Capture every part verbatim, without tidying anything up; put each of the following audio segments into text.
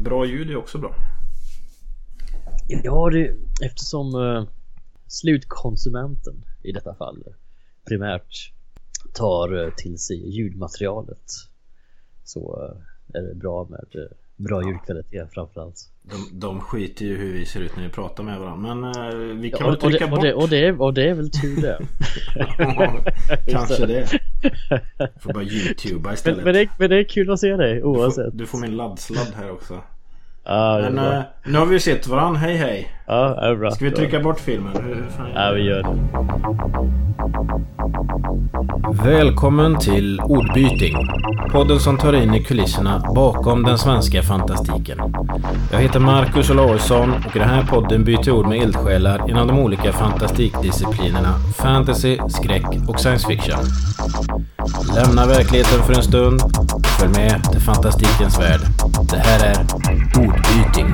bra ljud är också bra. Ja, det, eftersom uh, slutkonsumenten i detta fall primärt tar uh, till sig ljudmaterialet, så uh, är det bra med uh, bra ljudkvalitet framförallt. De, de skiter ju hur vi ser ut när vi pratar med varandra. Men uh, vi kan ja, och, väl trycka och bort. det, och, det, och, det, och det är väl tur det. Ja, kanske det. Jag får bara YouTuba istället. Men, men, det, men det är kul att se dig oavsett. Du får, du får min laddsladd här också. Ah, men uh, nu har vi sett varann. Hej hej. Ja, är bra. Ska vi trycka bort filmen? Hur fan är det? Ja, vi gör det. Välkommen till Ordbyting. Podden som tar in i kulisserna bakom den svenska fantastiken. Jag heter Marcus Olausson och i den här podden byter ord med eldsjälar inom de olika fantastikdisciplinerna fantasy, skräck och science fiction. Lämna verkligheten för en stund och följ med till fantastikens värld. Det här är Ordbyting.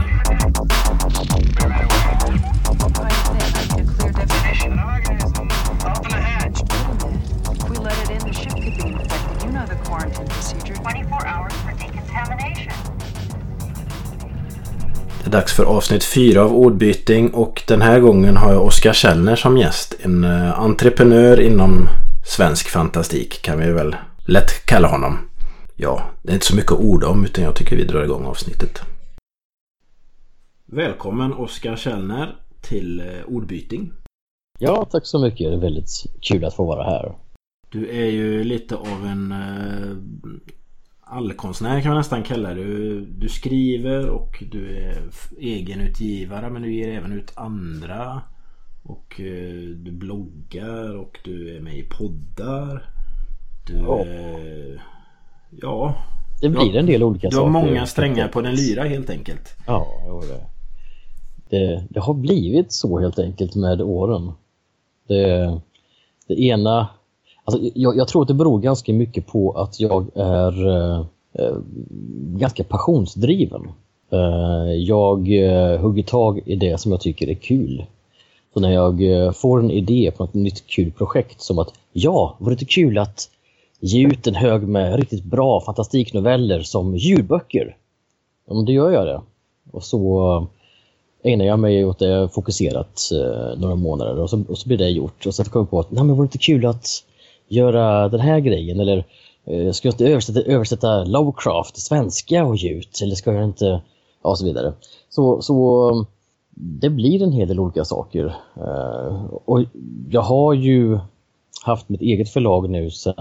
Det är dags för avsnitt fyra av Ordbyting och den här gången har jag Oskar Källner som gäst. En uh, entreprenör inom svensk fantastik kan vi väl lätt kalla honom. Ja, det är inte så mycket att orda om utan jag tycker vi drar igång avsnittet. Välkommen Oskar Källner till uh, Ordbyting. Ja, tack så mycket. Det är väldigt kul att få vara här. Du är ju lite av en uh, allkonstnär kan man nästan kalla det. Du, du skriver och du är egenutgivare men du ger även ut andra. Och uh, du bloggar och du är med i poddar. Du oh. är, ja. Det blir en del olika du saker. Du har många strängar på den lyra helt enkelt. Ja, det, det, det har blivit så helt enkelt med åren. Det, det ena... Alltså, jag, jag tror att det beror ganska mycket på att jag är eh, ganska passionsdriven. Eh, jag eh, hugger tag i det som jag tycker är kul. Så när jag eh, får en idé på ett nytt kul projekt som att ja, var det kul att ge ut en hög med riktigt bra fantastiknoveller som ljudböcker. Ja, men då gör jag det. Och så ägnar jag mig åt det fokuserat eh, några månader och så, och så blir det gjort. Och så kommer jag på att nej, men var det inte kul att göra den här grejen eller eh, ska jag inte översätta, översätta Lovecraft till svenska och ge ut eller ska jag inte ja, och så vidare. Så, så det blir en hel del olika saker eh, och jag har ju haft mitt eget förlag nu sedan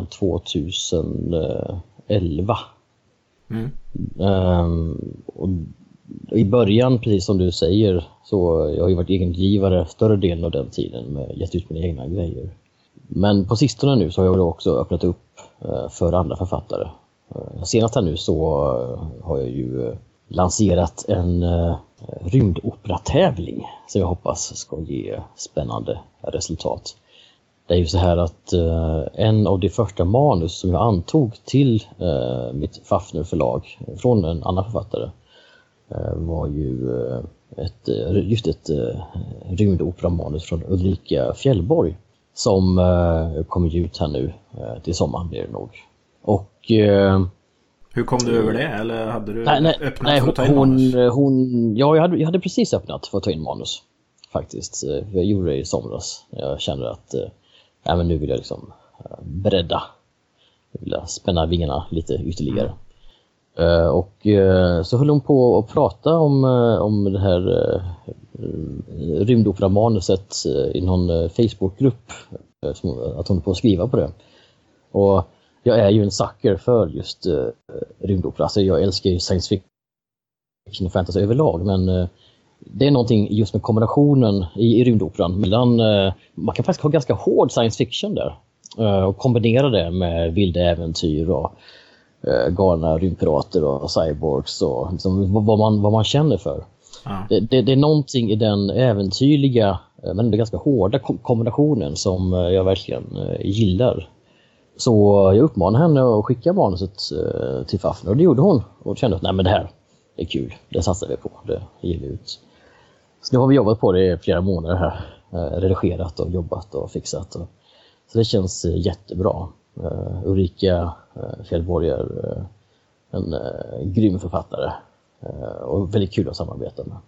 tjugoelva. Mm. Um, och i början, precis som du säger, så jag har ju varit egengivare större delen av den tiden med gett ut mina egna grejer. Men på sistone nu så har jag också öppnat upp för andra författare. Senast här nu så har jag ju lanserat en rymdoperatävling som jag hoppas ska ge spännande resultat. Det är ju så här att en av de första manus som jag antog till mitt Fafner-förlag från en annan författare var ju ett, just ett rymdoperamanus från Ulrika Fjällborg. Som eh, kommer ut här nu eh, till sommaren blir det nog. Och eh, hur kom du över det? Eller hade du nej, nej, öppnat nej, för att ta in hon, manus? Hon, ja, jag hade, jag hade precis öppnat för att ta in manus. Faktiskt. Jag gjorde det i somras. Jag känner att eh, ja, men nu vill jag liksom eh, bredda. Jag vill spänna vingarna lite ytterligare. Mm. Uh, och uh, så höll hon på att prata om, uh, om det här uh, rymdoperamanuset uh, i någon uh, Facebookgrupp. Uh, som, att hon är på att skriva på det. Och jag är ju en sucker för just uh, rymdopera. Alltså jag älskar ju science fiction och fantasy överlag. Men uh, det är någonting just med kombinationen i, i rymdoperan. Mellan, uh, man kan faktiskt ha ganska hård science fiction där. Uh, och kombinera det med vilda äventyr och galna rymdpirater och cyborgs och liksom vad, man, vad man känner för. Ja. Det, det, det är någonting i den äventyrliga men det är ganska hårda kombinationen som jag verkligen gillar. Så jag uppmanade henne att skicka manuset till Fafner och det gjorde hon och kände att nej men det här är kul, det satsar vi på, det ger vi ut. Så nu har vi jobbat på det i flera månader här, redigerat och jobbat och fixat. Och, så det känns jättebra. Uh, Ulrika uh, Fjällborg är uh, en uh, grym författare och väldigt kul att samarbeta med.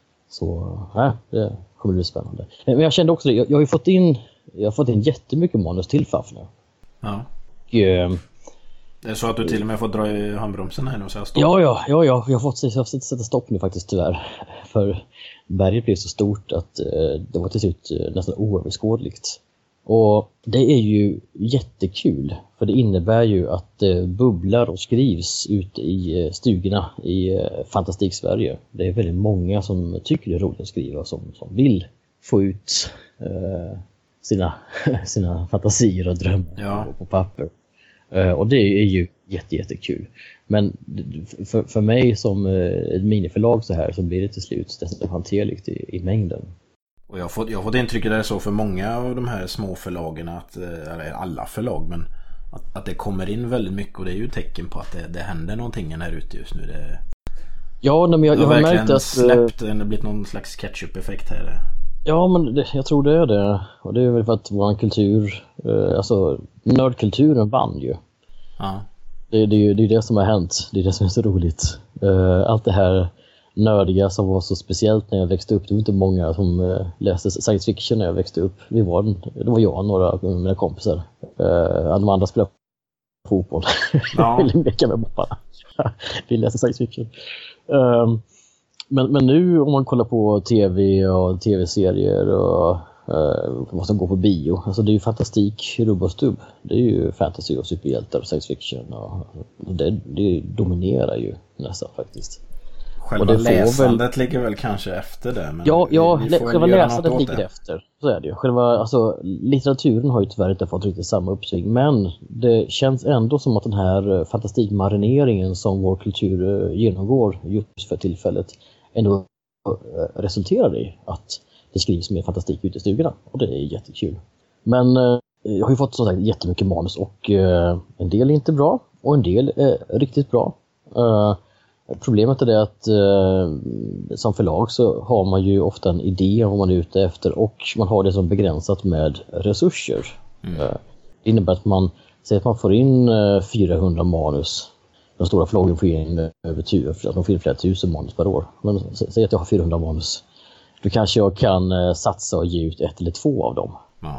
Så ja, det kommer bli spännande. Men jag kände också det, jag, jag har ju fått in jag har fått in jättemycket manus till F A F nu. Ja. Och, eh, det är så att du till och med får dra i handbromsen här nu och säga stopp. Ja, ja, ja, ja. Jag har fått jag har fått sätta stopp nu faktiskt tyvärr. För berget blev så stort att eh, det var till slut eh, nästan oöverskådligt. Och det är ju jättekul, för det innebär ju att det eh, bubblar och skrivs ute i eh, stugorna i eh, Fantastik Sverige. Det är väldigt många som tycker det är roligt att skriva, som, som vill få ut eh, sina, sina fantasier och drömmar ja. på papper. Uh, och det är ju jätte, jättekul. Men för, för mig som uh, ett miniförlag så här, så blir det till slut nästan hanterligt i, i mängden. Och jag har fått, jag har fått intrycket det är så för många av de här små förlagen, att, eller alla förlag, men att, att det kommer in väldigt mycket, och det är ju tecken på att det, det händer någonting här ute just nu. Det, ja, men jag, jag har märkt att släppt, det har blivit någon slags ketchup-effekt här. Ja, men det, jag tror det är det. Och det är väl för att vår kultur, eh, alltså nördkulturen vann ju. Ja. Det, det, är ju det, är det som har hänt. Det är det som är så roligt. Eh, allt det här nördiga som var så speciellt när jag växte upp. Det var inte många som eh, läste science fiction när jag växte upp. Vi var, det var jag och några av mina kompisar. Eh, de andra spelade fotboll. Ja. Ville leka med bopparna. Vi läste science fiction. Eh, Men, men nu om man kollar på tv och tv-serier och uh, vad som går på bio, alltså det är ju fantastik, rubb och stubb. Det är ju fantasy och superhjältar och science fiction, och det, det dominerar ju nästan faktiskt. Själva och det läsandet väl... ligger väl kanske efter det, men ja, ja, vi, vi får själva läsandet ligger det. efter. Så är det ju. Själva, alltså, litteraturen har ju tyvärr inte fått riktigt samma uppsving, men det känns ändå som att den här fantastikmarineringen som vår kultur genomgår just för tillfället ändå resulterar i att det skrivs mer fantastik ute i stugorna, och det är jättekul. Men eh, jag har ju fått så sagt jättemycket manus, och eh, en del är inte bra och en del är riktigt bra. Eh, problemet är det att eh, som förlag så har man ju ofta en idé om vad man är ute efter, och man har det som begränsat med resurser. Mm. Eh, det innebär att man säger att man får in eh, fyrahundra manus. De stora förlagen får in över tusen, för att de får in flera tusen manus per år. Men säg att jag har fyrahundra manus. Då kanske jag kan eh, satsa och ge ut ett eller två av dem. Ja.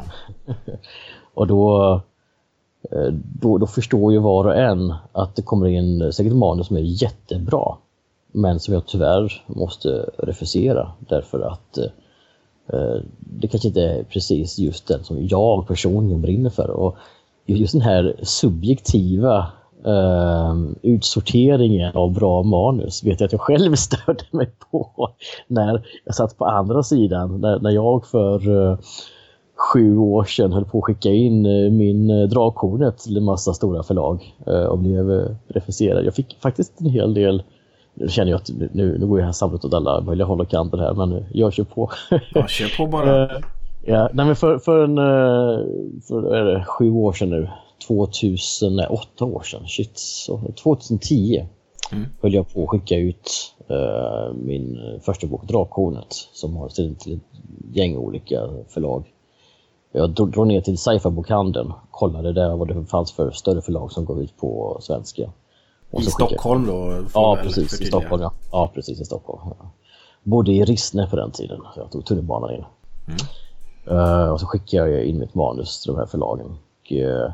Och då, eh, då, då förstår ju var och en att det kommer in säkert manus som är jättebra, men som jag tyvärr måste refusera därför att eh, det kanske inte är precis just den som jag personligen brinner för. Och just den här subjektiva Uh, utsorteringen av bra manus vet jag att jag själv störde mig på när jag satt på andra sidan, när, när jag för uh, sju år sedan höll på att skicka in uh, min uh, Drakhornet till en massa stora förlag uh, och blev uh, refuserad. Jag fick faktiskt en hel del. Nu känner jag att nu, nu går jag här samlat åt alla möjliga håll och kanter här, men jag kör på. Ja, kör på bara. uh, ja, nej, men för, för, en, uh, för är det, sju år sedan nu, tvåtusen, nej, åtta år sedan, shit, så tjugohundratio mm. höll jag på att skicka ut uh, min första bok Drakhornet, som har ställt till ett gäng olika förlag. Jag drog ner till Sci-Fi-bokhandeln, kollade där vad det fanns för större förlag som går ut på svenska. Och I Stockholm då? Ja, precis, i Stockholm, ja. Ja, precis, i Stockholm. Ja. Bodde i Rissne på den tiden, så jag tog tunnelbanan in. Mm. Uh, och så skickade jag in mitt manus till de här förlagen. Och, uh,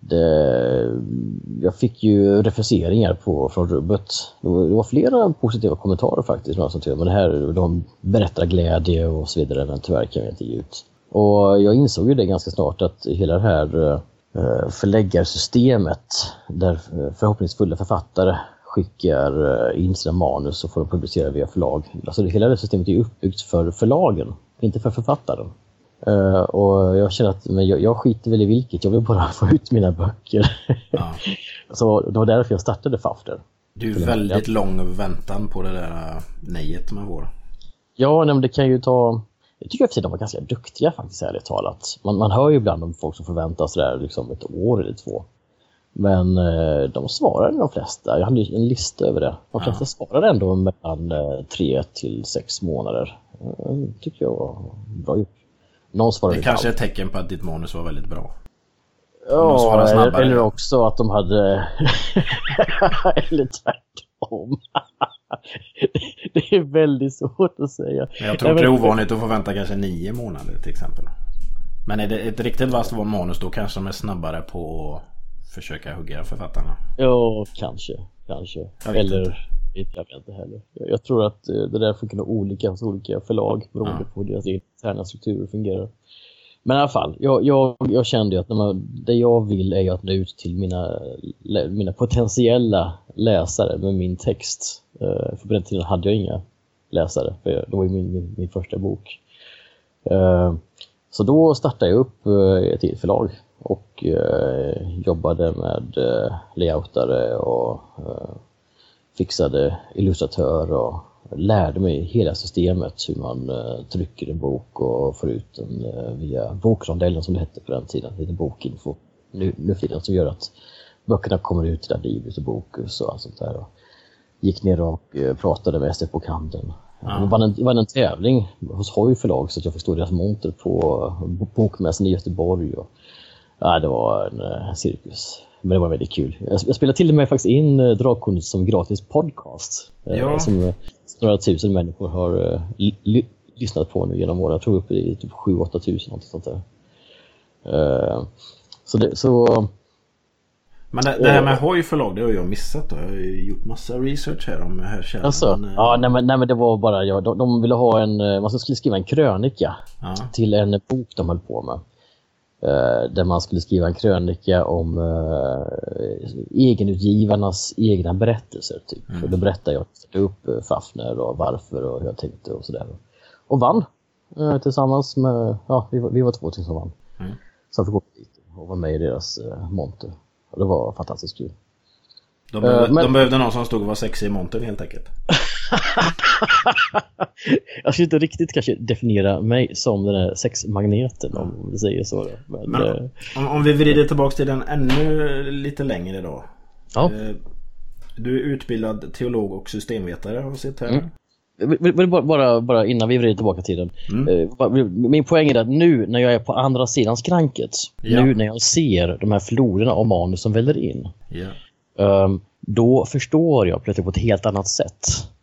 Det, jag fick ju refuseringar på, från rubbet. Det var flera positiva kommentarer faktiskt, men det här, de berättar glädje och så vidare, men tyvärr kan jag inte ge ut. Och jag insåg ju det ganska snart, att hela det här förläggarsystemet där förhoppningsfulla författare skickar in sina manus och får de publicera via förlag. Alltså det, hela det systemet är uppbyggt för förlagen, inte för författaren. Uh, och jag känner att men jag, jag skiter väl i vilket, jag vill bara få ut mina böcker. Ja. Så det var därför jag startade F A F där. Du är väldigt lång väntan på det där nejet med vår. Ja, nej, men det kan ju ta. Jag tycker att de var ganska duktiga faktiskt, ärligt talat. Man, man hör ju ibland om folk som förväntar sig där liksom ett år eller två. Men uh, de svarade de flesta. Jag hade en lista över det. De flesta ja. svarade ändå mellan uh, tre till sex månader. Uh, tycker jag var bra gjort. Det kanske är ett tecken på att ditt manus var väldigt bra. Ja, eller också att de hade eller tvärtom. Det är väldigt svårt att säga. Men jag tror det är ovanligt att få vänta kanske nio månader till exempel. Men är det ett riktigt vasst manus då kanske de är snabbare på att försöka hugga författarna? Ja, kanske. kanske. Eller inte. Jag vet inte heller. Jag tror att det där funkar nog olika hos olika förlag beroende ja. på hur deras interna strukturer fungerar. Men i alla fall, jag, jag, jag kände ju att när man, det jag vill är ju att nå ut till mina, mina potentiella läsare med min text. För på den tiden hade jag inga läsare, för det var ju min, min, min första bok. Så då startade jag upp ett till förlag och jobbade med layoutare och fixade illustratör och lärde mig hela systemet hur man uh, trycker en bok och får ut den uh, via bokrondellen som det hette på den tiden, lite bokinfo nu, nu för tiden, som gör att böckerna kommer ut till Adlibris och Bokus och allt sånt där. Och gick ner och uh, pratade med S F-bokhandeln. Ja. Det var en, var en tävling hos Hoj förlag så att jag fick stå deras monter på uh, bokmässan i Göteborg och ja, det var en uh, cirkus. Men det var väldigt kul. Jag, jag spelade till och med faktiskt in uh, Drakkornet som gratis podcast. Uh, ja. Som uh, några tusen människor har uh, li- lyssnat på nu genom åren. Jag tror upp i typ sju åtta tusen något sånt där. Uh, så det, så... Men det, det här med Hoj förlag, det har jag missat då. Jag har ju gjort massa research här om här källan. Alltså, men, ja, nej men, nej men det var bara, ja, de, de ville ha en, man skulle skriva en krönika ja. till en bok de höll på med. Uh, där man skulle skriva en krönika om uh, egenutgivarnas egna berättelser typ. Mm. Och då berättade jag upp uh, Fafner och varför och hur jag tänkte och sådär. Och vann uh, tillsammans med, ja vi var, vi var två till som vann. Mm. Så jag fick gå dit och vara med i deras uh, monter. Och det var fantastiskt kul. De, behövde, uh, men... de behövde någon som stod och var sexig i montern helt enkelt. Jag skulle inte riktigt kanske definiera mig som den här sexmagneten om du säger så. Men, Men eh, om, om vi vrider tillbaka till den ännu lite längre då. Ja. Du är utbildad teolog och systemvetare har jag sett här. Mm. Bara, bara innan vi vrider tillbaka till den. Mm. Min poäng är att nu när jag är på andra sidan skranket, ja. nu när jag ser de här floderna av manus som väller in. Ja. Um, då förstår jag plötsligt på ett helt annat sätt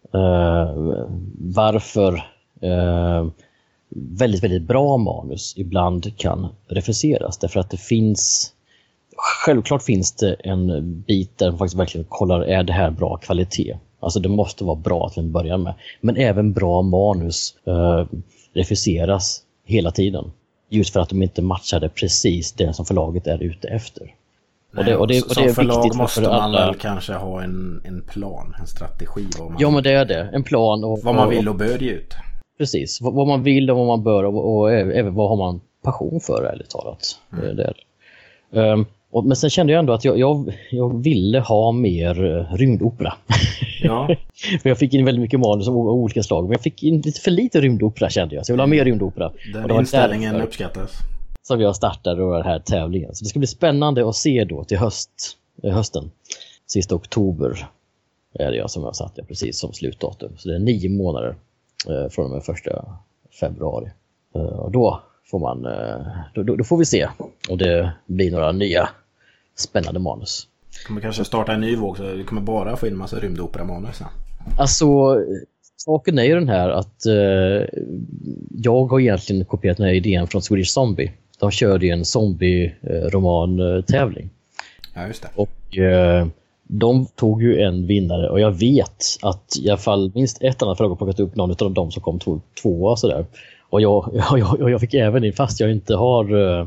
uh, varför uh, väldigt, väldigt bra manus ibland kan refuseras. Därför att det finns, självklart finns det en bit där man faktiskt verkligen kollar, är det här bra kvalitet? Alltså det måste vara bra till en början med. Men även bra manus uh, refuseras hela tiden. Just för att de inte matchade precis det som förlaget är ute efter. Nej, och det, och det, och det är förlag viktigt måste för man alla. väl kanske ha en, en plan, en strategi. Vad man, ja, men det är det. En plan. Och, vad man vill och bör ge ut. Precis. Vad, vad man vill och vad man bör och, och även vad har man passion för, ärligt talat. Mm. Det är det. Um, och, men sen kände jag ändå att jag, jag, jag ville ha mer uh, rymdopera. Ja. För jag fick in väldigt mycket manus av olika slag. Men jag fick in lite för lite rymdopera kände jag. Så jag ville ha mer rymdopera. Den och inställningen uppskattas. Som jag startade då den här tävlingen. Så det ska bli spännande att se då till höst, hösten. Sista oktober är det jag som jag satt precis som slutdatum. Så det är nio månader eh, från och med första februari. Eh, och då får man eh, då, då, då får vi se om det blir några nya spännande manus. Kommer kanske starta en ny våg så vi kommer bara få in en massa rymdopera-manus. Alltså, saken är ju den här att eh, jag har egentligen kopierat den här idén från Swedish Zombie. De körde ju en zombie-roman-tävling. Ja, just det. Och eh, de tog ju en vinnare. Och jag vet att i alla fall minst ett annat förlag har plockat upp någon av dem som kom två, tvåa och sådär. Och jag, jag, jag fick även in, fast jag inte har eh,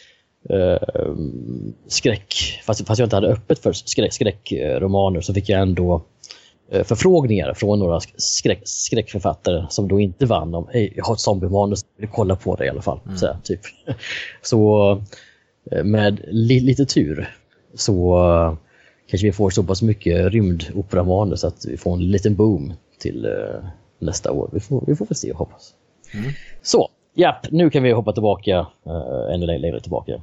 eh, skräck, fast, fast jag inte hade öppet för skräck, skräckromaner, så fick jag ändå förfrågningar från några skräck, skräckförfattare som då inte vann om hej, jag har ett zombie-manus, jag vill kolla på det i alla fall. Mm. Så, här, typ. Så med li, lite tur så kanske vi får så pass mycket rymdopera-manus att vi får en liten boom till uh, nästa år. Vi får, vi får väl se och hoppas. Mm. Så, japp, nu kan vi hoppa tillbaka uh, ännu längre tillbaka.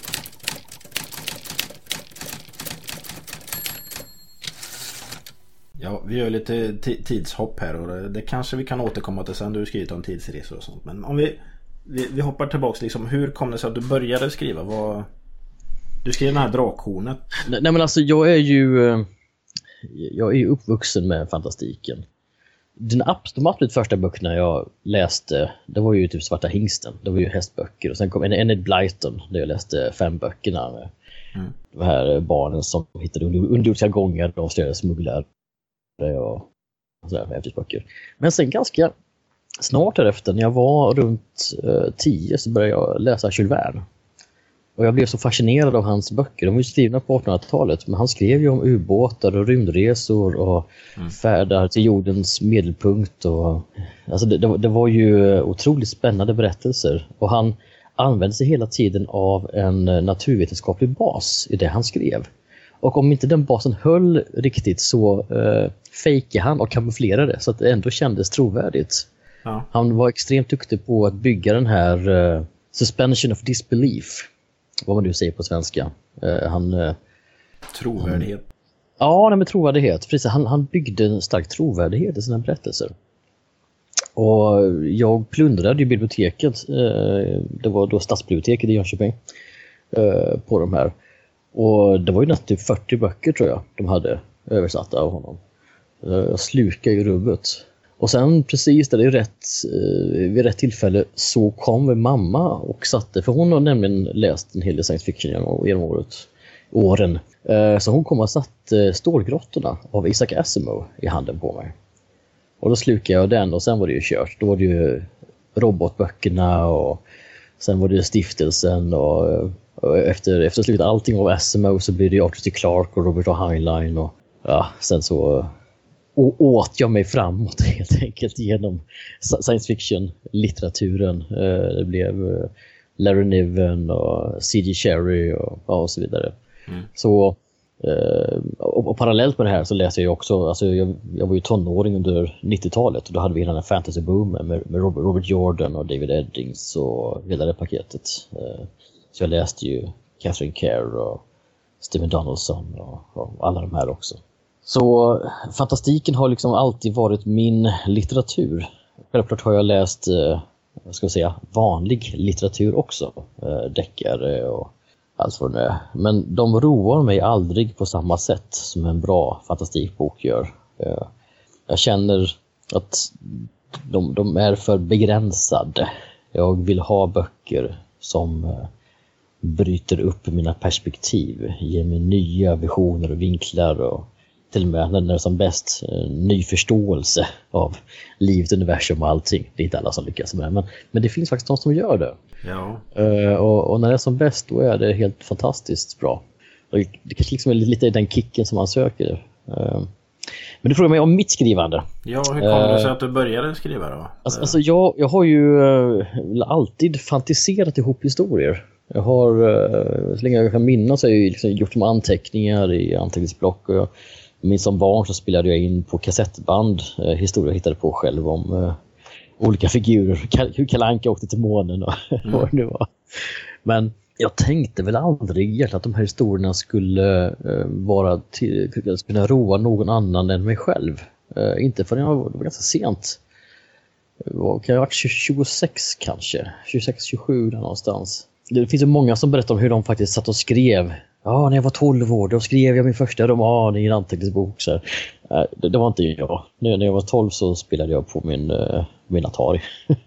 Ja, vi gör lite t- tidshopp här och det, det kanske vi kan återkomma till sen. Du har skrivit om tidsresor och sånt. Men om vi, vi, vi hoppar tillbaka liksom, hur kom det sig att du började skriva? Vad, du skrev den här Drakhornet. Nej, nej men alltså jag är ju jag är ju uppvuxen med fantastiken. Den de absolut första böckerna jag läste, det var ju typ Svarta hingsten. Det var ju hästböcker. Och sen kom Enid Blyton, där jag läste fem böckerna med mm. de här barnen som hittade underjordiska gångar och avslöjade smugglare och sådär äventyrsböcker. Men sen ganska snart därefter, när jag var runt eh, tio, så började jag läsa Jules Verne. Och jag blev så fascinerad av hans böcker. De var ju skrivna på artonhundratalet, men han skrev ju om ubåtar och rymdresor och mm. färdar till jordens medelpunkt. Och, alltså det, det, det var ju otroligt spännande berättelser. Och han använde sig hela tiden av en naturvetenskaplig bas i det han skrev. Och om inte den basen höll riktigt, så eh, fejkade han och kamouflerade så att det ändå kändes trovärdigt. Ja. Han var extremt duktig på att bygga den här eh, suspension of disbelief. Vad man nu säger på svenska. Uh, han, uh, trovärdighet. Han, ja, nej, med trovärdighet. Precis, han, han byggde en stark trovärdighet i sina berättelser. Och jag plundrade i biblioteket. Uh, det var då stadsbiblioteket i Jönköping. Uh, på de här. Och det var ju nästan typ fyrtio böcker, tror jag, de hade översatta av honom. Uh, jag slukade i rubbet. Och sen precis där det är rätt, eh, vid rätt tillfälle så kom min mamma och satte, för hon har nämligen läst en hel del science fiction genom, genom året, åren. Eh, så hon kom och satte eh, Stålgrottorna av Isaac Asimov i handen på mig. Och då slukade jag den och sen var det ju kört. Då var det ju robotböckerna och sen var det stiftelsen och, och efter, efter slutet allting av Asimov så blir det ju Arthur C. Clarke och Robert A. Heinlein och ja, sen så... Och åt jag mig framåt helt enkelt genom science fiction-litteraturen. Det blev Larry Niven och C G Cherry och, och så vidare. Mm. Så, och, och parallellt med det här så läser jag också, alltså jag, jag var ju tonåring under nittiotalet och då hade vi hela den här fantasy-boomen med, med Robert, Robert Jordan och David Eddings och hela det paketet. Så jag läste ju Catherine Kerr och Stephen Donaldson och, och alla de här också. Så fantastiken har liksom alltid varit min litteratur. Självklart har jag läst, eh, vad ska jag säga, vanlig litteratur också. Eh, deckare och allt vad det är. Men de roar mig aldrig på samma sätt som en bra fantastikbok gör. Eh, jag känner att de, de är för begränsade. Jag vill ha böcker som eh, bryter upp mina perspektiv. Ger mig nya visioner och vinklar och till och med när det är som bäst ny förståelse av livet, universum och allting. Det är inte alla som lyckas med det, men, men det finns faktiskt de som gör det. Ja. Uh, och, och när det är som bäst, då är det helt fantastiskt bra. Och det kanske liksom är lite den kicken som man söker. Uh, men du frågar mig om mitt skrivande. Ja, hur kom det sig att du började skriva då? Alltså, alltså jag, jag har ju uh, alltid fantiserat ihop historier. Jag har, uh, så länge jag kan minnas, har jag ju liksom gjort som anteckningar i anteckningsblock och jag minns som barn så spelade jag in på kassettband eh, historier jag hittade på själv om eh, olika figurer, hur Kalle Anka åkte till månen och mm. vad det nu var. Men jag tänkte väl aldrig att de här historierna skulle eh, vara till, kunna roa någon annan än mig själv. Eh, inte förrän jag var, det var ganska sent. Kan jag ha varit tjugosex kanske? tjugosex tjugosju där någonstans. Det finns ju många som berättar om hur de faktiskt satt och skrev. Ja, när jag var tolv år då skrev jag min första roman i en anteckningsbok. Så det, det var inte jag. När jag var tolv så spelade jag på min, min Atari.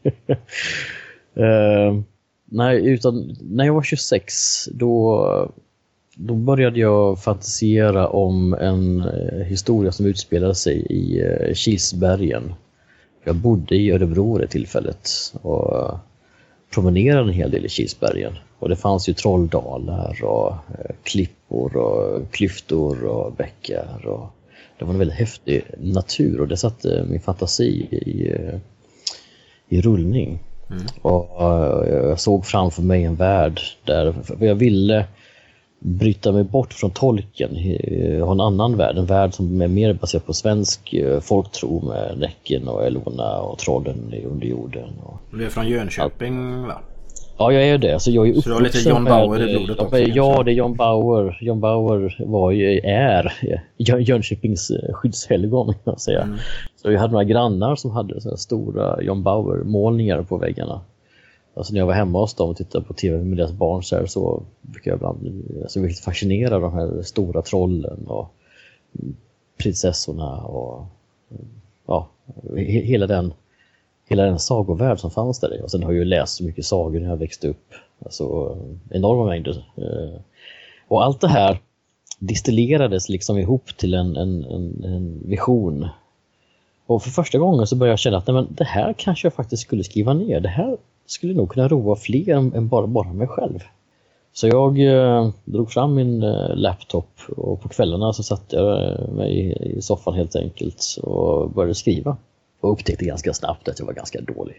uh, nej, utan när jag var tjugosex då, då började jag fantisera om en historia som utspelade sig i uh, Kilsbergen. Jag bodde i Örebro det tillfället och uh, promenerade en hel del i Kilsbergen. Och det fanns ju trolldalar och eh, klippor och klyftor och bäckar. Och det var en väldigt häftig natur och det satte min fantasi i, i rullning. Mm. Och eh, jag såg framför mig en värld där jag ville bryta mig bort från tolken och ha en annan värld. En värld som är mer baserad på svensk folktro med Näcken och Elona och trollen under jorden. Och du är från Jönköping, va? Ja, jag är det. Alltså, jag är så du har lite John Bauer i blodet också? Ja, det är John Bauer. John Bauer var ju, är Jönköpings skyddshelgon, kan jag säga. Mm. Så jag hade några grannar som hade så stora John Bauer-målningar på väggarna. Alltså när jag var hemma hos dem och tittade på tv med deras barn så, här, så brukar jag ibland alltså, jag var helt fascinerad av de här stora trollen och prinsessorna och ja, he- hela den hela den sagovärld som fanns där i. Och sen har jag ju läst så mycket sagor när jag växte upp. Alltså enorma mängder. Och allt det här distillerades liksom ihop till en, en, en, en vision. Och för första gången så började jag känna att nej, men det här kanske jag faktiskt skulle skriva ner. Det här skulle nog kunna roa fler än bara, bara mig själv. Så jag eh, drog fram min eh, laptop och på kvällarna så satt jag mig i, i soffan helt enkelt och började skriva. Och upptäckte ganska snabbt att jag var ganska dålig.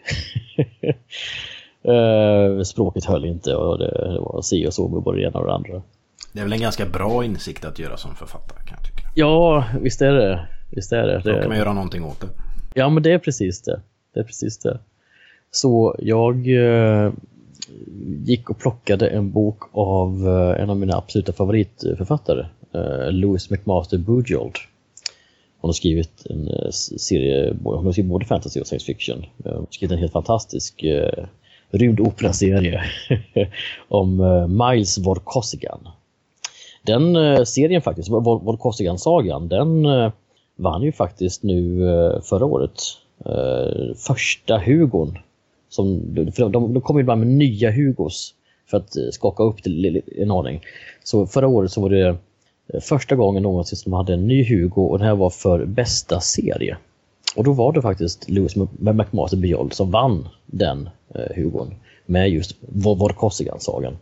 eh, språket höll inte och det, det var si och så med både det ena och det andra. Det är väl en ganska bra insikt att göra som författare, kan jag tycka. Ja, visst är det. Visst är det. Så kan man göra någonting åt det. Ja, men det är precis det. Det är precis det. Så jag eh, gick och plockade en bok av eh, en av mina absoluta favoritförfattare, eh, Louis McMaster Bujold. Hon har skrivit en eh, serie, hon har skrivit både fantasy och science fiction. Hon har skrivit en helt fantastisk eh, rymdopera-serie om eh, Miles Vorkosigan. Den eh, serien faktiskt, Vorkosigan-sagan, den eh, vann ju faktiskt nu eh, förra året eh, första Hugon. Som, för de, de kommer ju bara med nya Hugos för att eh, skaka upp till en aning. Så förra året så var det eh, första gången någonsin som de hade en ny Hugo, och den här var för bästa serie. Och då var det faktiskt Louis McMaster Bujold som vann den eh, Hugon med just Vorkosigan-sagan.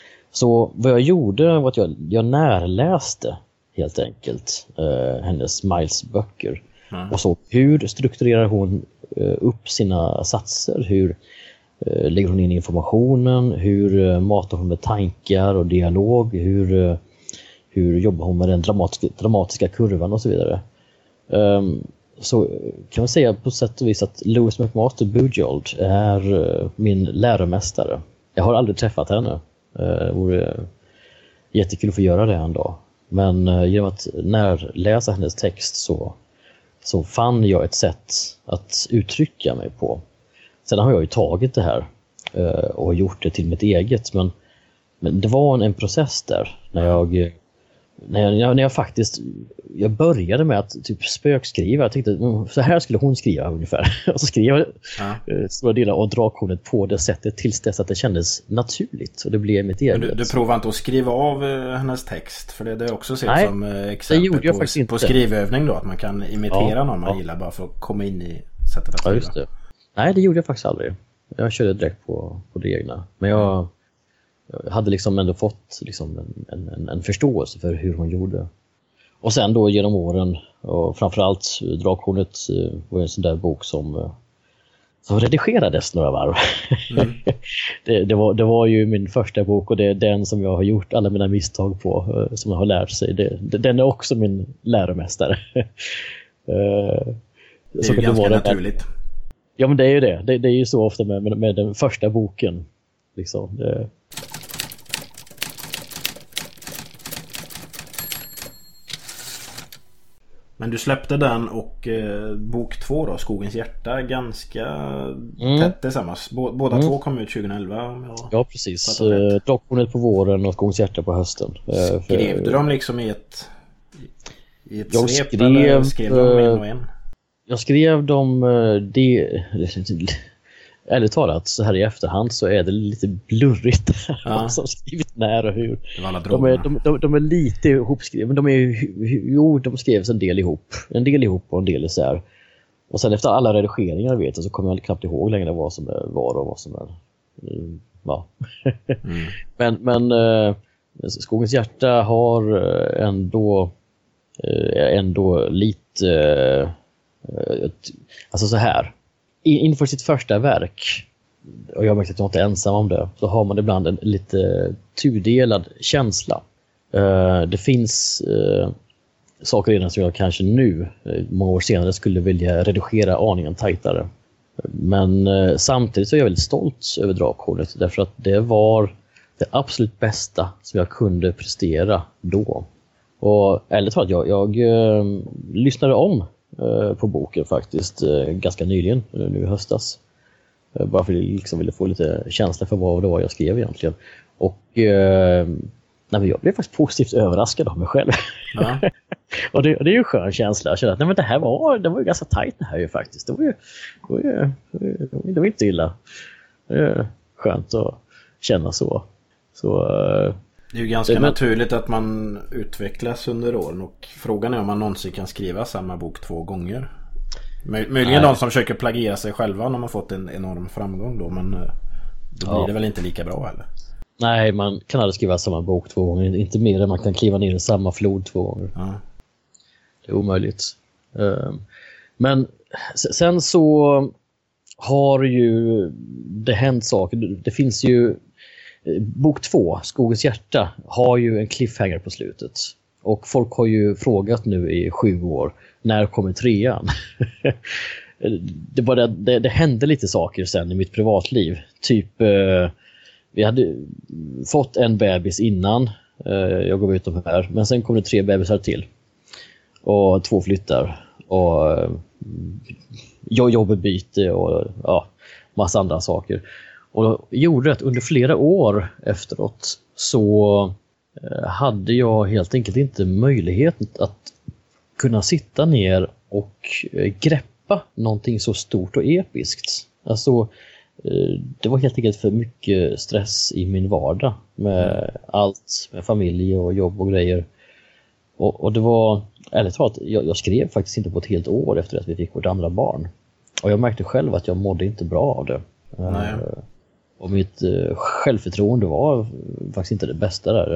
Så vad jag gjorde var att jag, jag närläste helt enkelt eh, hennes Miles böcker. Mm. Och så hur strukturerar hon eh, upp sina satser, hur eh, lägger hon in informationen, hur eh, matar hon med tankar och dialog, hur, eh, hur jobbar hon med den dramatiska, dramatiska kurvan och så vidare. Um, så kan man säga på sätt och vis att Louis McMaster Bujold är uh, min läromästare. Jag har aldrig träffat henne. Det vore jättekul att få göra det en dag. Men genom att närläsa hennes text så, så fann jag ett sätt att uttrycka mig på. Sen har jag ju tagit det här och gjort det till mitt eget. Men, men det var en, en process där. När jag, när jag, när jag faktiskt jag började med att typ spökskriva. Jag tänkte så här skulle hon skriva ungefär. Och så skrev jag ja. stora delar av Draktornet på det sättet tills dess att det kändes naturligt. Och det blev mitt eget. Du, du provar inte att skriva av hennes text? För det, det är också sett Nej, som exempel på, på skrivövning då. Att man kan imitera ja, någon man ja. gillar bara för att komma in i sättet att skriva. Ja, just det. Nej, det gjorde jag faktiskt aldrig. Jag körde direkt på, på det egna. Men jag, jag hade liksom ändå fått liksom en, en, en förståelse för hur hon gjorde. Och sen då genom åren, och framförallt Draktornet var en sån där bok som, som redigerades några varv. Mm. det, det, var, det var ju min första bok, och det är den som jag har gjort alla mina misstag på, som jag har lärt sig. Det, det, den är också min läromästare. det är ju ganska naturligt. Ja, men det är ju det. Det, det är ju så ofta med, med, med den första boken. Liksom. Det... Men du släppte den och eh, bok två då, Skogens hjärta, ganska mm. tätt tillsammans. B- båda mm. två kom ut tjugoelva. Jag... Ja, precis. Eh, Draktornet på våren och Skogens hjärta på hösten. Eh, skrev för... du dem liksom i ett, i ett jag svep skrev, eller skrev de en och en? Jag skrev dem... Det... Ärligt talat, så här i efterhand så är det lite blurrigt ja. som skrivit när och hur. De är, de, de, de är lite ihopskrivna, men de är jo, de skrevs en del ihop. En del ihop och en del isär. Och sen efter alla redigeringar vet jag, så kommer jag knappt ihåg längre vad som är var och vad som är ja. mm. Men, men äh, Skogens hjärta har ändå äh, ändå lite äh, alltså så här. Inför sitt första verk, och jag märker att jag inte är ensam om det, så har man ibland en lite tudelad känsla. Det finns saker redan som jag kanske nu, många år senare, skulle vilja redigera aningen tajtare. Men samtidigt så är jag väldigt stolt över Draktornet, därför att det var det absolut bästa som jag kunde prestera då. Och ärligt talat, jag, jag uh, lyssnade om uh, på boken faktiskt uh, ganska nyligen, uh, nu i höstas. Uh, bara för att jag liksom ville få lite känsla för vad det var jag skrev egentligen. Och uh, nej, men jag blev faktiskt positivt överraskad av mig själv. Ja. och, det, och det är ju en skön känsla. Jag kände att nej, men det här var, det var ju ganska tajt det här ju faktiskt. Det var ju, det var, ju, det var inte illa. Det är skönt att känna så. så det är ju ganska det, naturligt att man utvecklas under åren, och frågan är om man någonsin kan skriva samma bok två gånger. Möj, möjligen nej. De som försöker plagiera sig själva när man fått en enorm framgång då, men då blir ja. det väl inte lika bra heller. Nej, man kan aldrig skriva samma bok två gånger. Inte mer än man kan kliva ner i samma flod två gånger. Ja. Det är omöjligt. Men sen så har ju det hänt saker. Det finns ju bok två, Skogens hjärta, har ju en cliffhanger på slutet. Och folk har ju frågat nu i sju år, när kommer trean? det, bara, det, det hände lite saker sen i mitt privatliv. Typ, eh, vi hade fått en bebis innan eh, jag gav ut dem här. Men sen kom det tre bebisar till. Och två flyttar. Och eh, jobbbyte och ja, massa andra saker. Och gjorde att under flera år efteråt så hade jag helt enkelt inte möjlighet att kunna sitta ner och greppa någonting så stort och episkt. Alltså, det var helt enkelt för mycket stress i min vardag med allt, med familj och jobb och grejer. Och, och det var, ärligt talat, jag, jag skrev faktiskt inte på ett helt år efter att vi fick vårt andra barn. Och jag märkte själv att jag mådde inte bra av det. Nej. Och mitt uh, självförtroende var faktiskt inte det bästa där.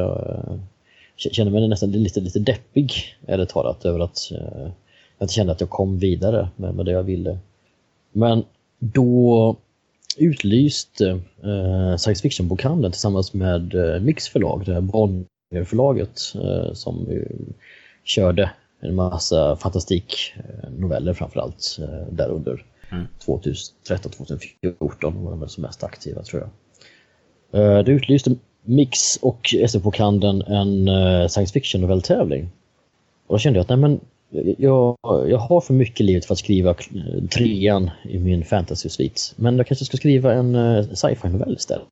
Jag kände mig nästan lite, lite deppig, ärligt talat, över att uh, jag inte kände att jag kom vidare med, med det jag ville. Men då utlyste uh, science fiction-bokhandeln tillsammans med uh, Mix förlag, det här Bonnier-förlaget uh, som uh, körde en massa fantastiknoveller framförallt uh, där under. Mm. tjugotretton tjugofjorton var de som mest aktiva, tror jag. Det utlyste Mix och S F-bokhandeln en science fiction novelltävling. Och då kände jag att nej, men jag, jag har för mycket livet för att skriva trean i min fantasy-svit. Men jag kanske ska skriva en sci-fi novell istället.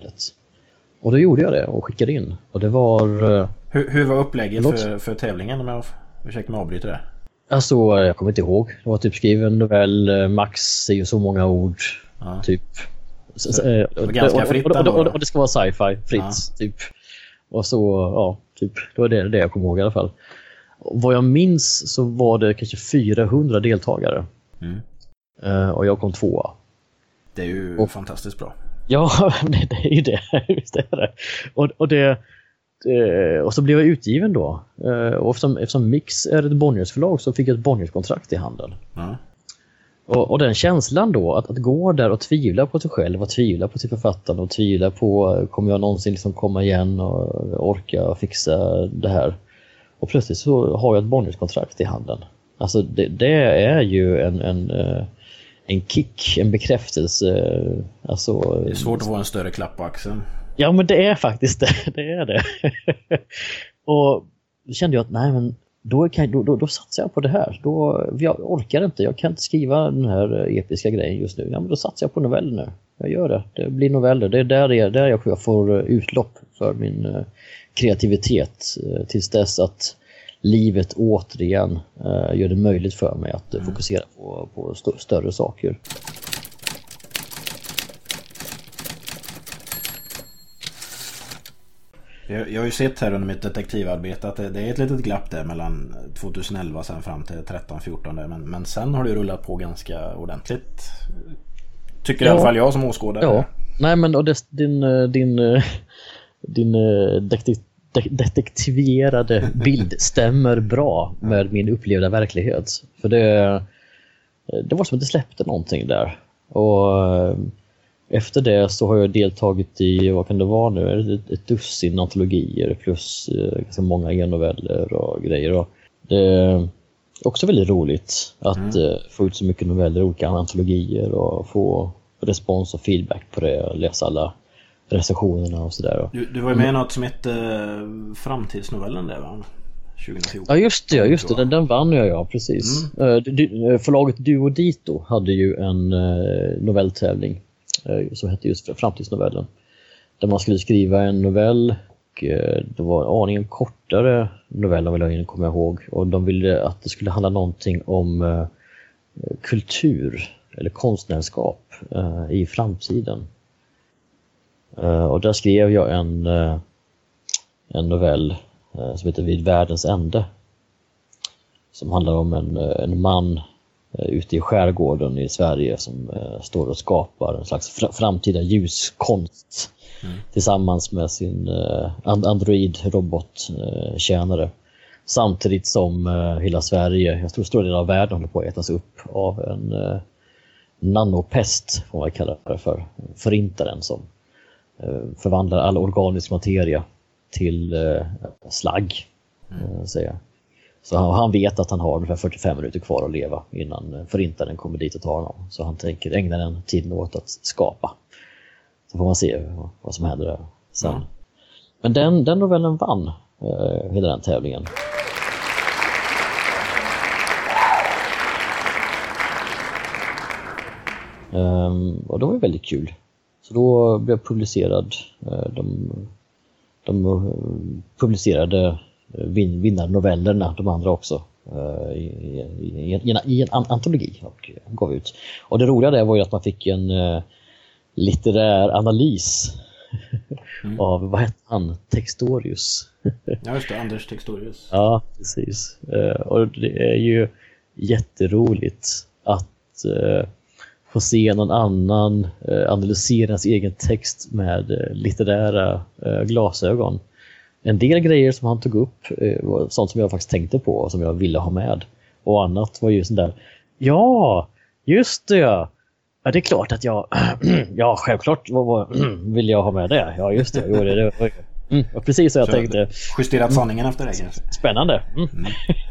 Och då gjorde jag det och skickade in. Och det var... Hur, hur var upplägget för, för tävlingen, om jag försöker med avbryta det? Alltså, jag kommer inte ihåg. Det var typ skriven novell, max säger så många ord. Ja. Typ. Så, det var ganska fritt. Och, och, och, och, och det ska vara sci-fi, fritt. Ja. Typ. Och så, ja, typ. Det var det, det jag kommer ihåg i alla fall. Och vad jag minns så var det kanske fyrahundra deltagare. Mm. Uh, och jag kom tvåa. Det är ju och, fantastiskt bra. Ja, det, det är ju det. Just det är det. Och, och det... Och så blev jag utgiven då. Och eftersom, eftersom Mix är ett Bonniers-förlag så fick jag ett Bonniers-kontrakt i handen. Mm. Och, och den känslan då, att, att gå där och tvivla på sig själv och tvivla på sitt författande och tvivla på, kommer jag någonsin liksom komma igen och orka fixa det här. Och plötsligt så har jag ett Bonniers-kontrakt i handen. Alltså det, det är ju en, en, en kick, en bekräftelse. Alltså, det är svårt att få en större klapp på axeln. Ja, men det är faktiskt det. Det är det. Och då kände jag att nej, men då, kan, då, då, då satsar jag på det här. Då, jag orkar inte. Jag kan inte skriva den här episka grejen just nu. Ja, men då satsar jag på noveller nu. Jag gör det. Det blir noveller. Det är där, det är, där jag får utlopp för min uh, kreativitet. Uh, tills dess att livet återigen uh, gör det möjligt för mig att uh, mm. fokusera på, på st- större saker. Jag, jag har ju sett här under mitt detektivarbete att det, det är ett litet glapp där mellan tjugoelva sen fram till tretton fjorton där, men, men sen har det rullat på ganska ordentligt. Tycker ja. I alla fall jag som åskådare. Ja. Nej, men och det, din din din detektiv, detektiverade bild stämmer bra med min upplevda verklighet. För det det var som att det släppte någonting där. Och efter det så har jag deltagit i, vad kan det vara nu, ett, ett dussin antologier plus eh, ganska många e-noveller och grejer. Och det är också väldigt roligt att mm. eh, få ut så mycket noveller i olika antologier och få respons och feedback på det och läsa alla recensionerna och sådär. Du, du var ju med i något som hette uh, Framtidsnovellen där, va? tjugofjorton. Ja, just det, just det. Den, den vann jag, ja, precis. Mm. Uh, du, förlaget Duo Dito hade ju en uh, novelltävling som hette just Framtidsnovellen. Där man skulle skriva en novell och eh, det var aningen kortare noveller vill jag komma ihåg, och de ville att det skulle handla någonting om eh, kultur eller konstnärskap eh, i framtiden. Eh, och där skrev jag en, eh, en novell eh, som heter Vid världens ände, som handlar om en, en man eh, ute i skärgården i Sverige som eh, står och skapar en slags fr- framtida ljuskonst mm. tillsammans med sin eh, android-robot-tjänare. Eh, samtidigt som eh, hela Sverige, jag tror stora delar av världen håller på att ätas upp av en eh, nanopest, får man kalla det för, förintaren som eh, förvandlar all organisk materia till eh, slagg, mm. säger jag. Så han, han vet att han har ungefär fyrtiofem minuter kvar att leva innan förintaren kommer dit och tar honom. Så han tänker ägna den tiden åt att skapa. Så får man se vad som händer där sen. Mm. Men den, den novellen vann eh, hela den tävlingen. Um, och det var ju väldigt kul. Så då blev publicerad uh, de, de uh, publicerade vin, vinnarnovellerna, de andra också, uh, i, i, i, i, en, i en antologi och gav ut. Och det roliga där var ju att man fick en uh, litterär analys mm. av, vad hette han? Textorius. Ja just det, Anders Textorius. Ja, precis. Uh, och det är ju jätteroligt att uh, få se någon annan uh, analysera sin egen text med uh, litterära uh, glasögon. En del grejer som han tog upp uh, var sånt som jag faktiskt tänkte på och som jag ville ha med. Och annat var ju sånt där, ja, just det, ja. Ja, det är klart att jag, ja, självklart vad, vad, vill jag ha med det. Ja, just det, jo, det, det var mm, precis så jag så tänkte. Justerat sanningen efter det. Spännande. Mm. Mm.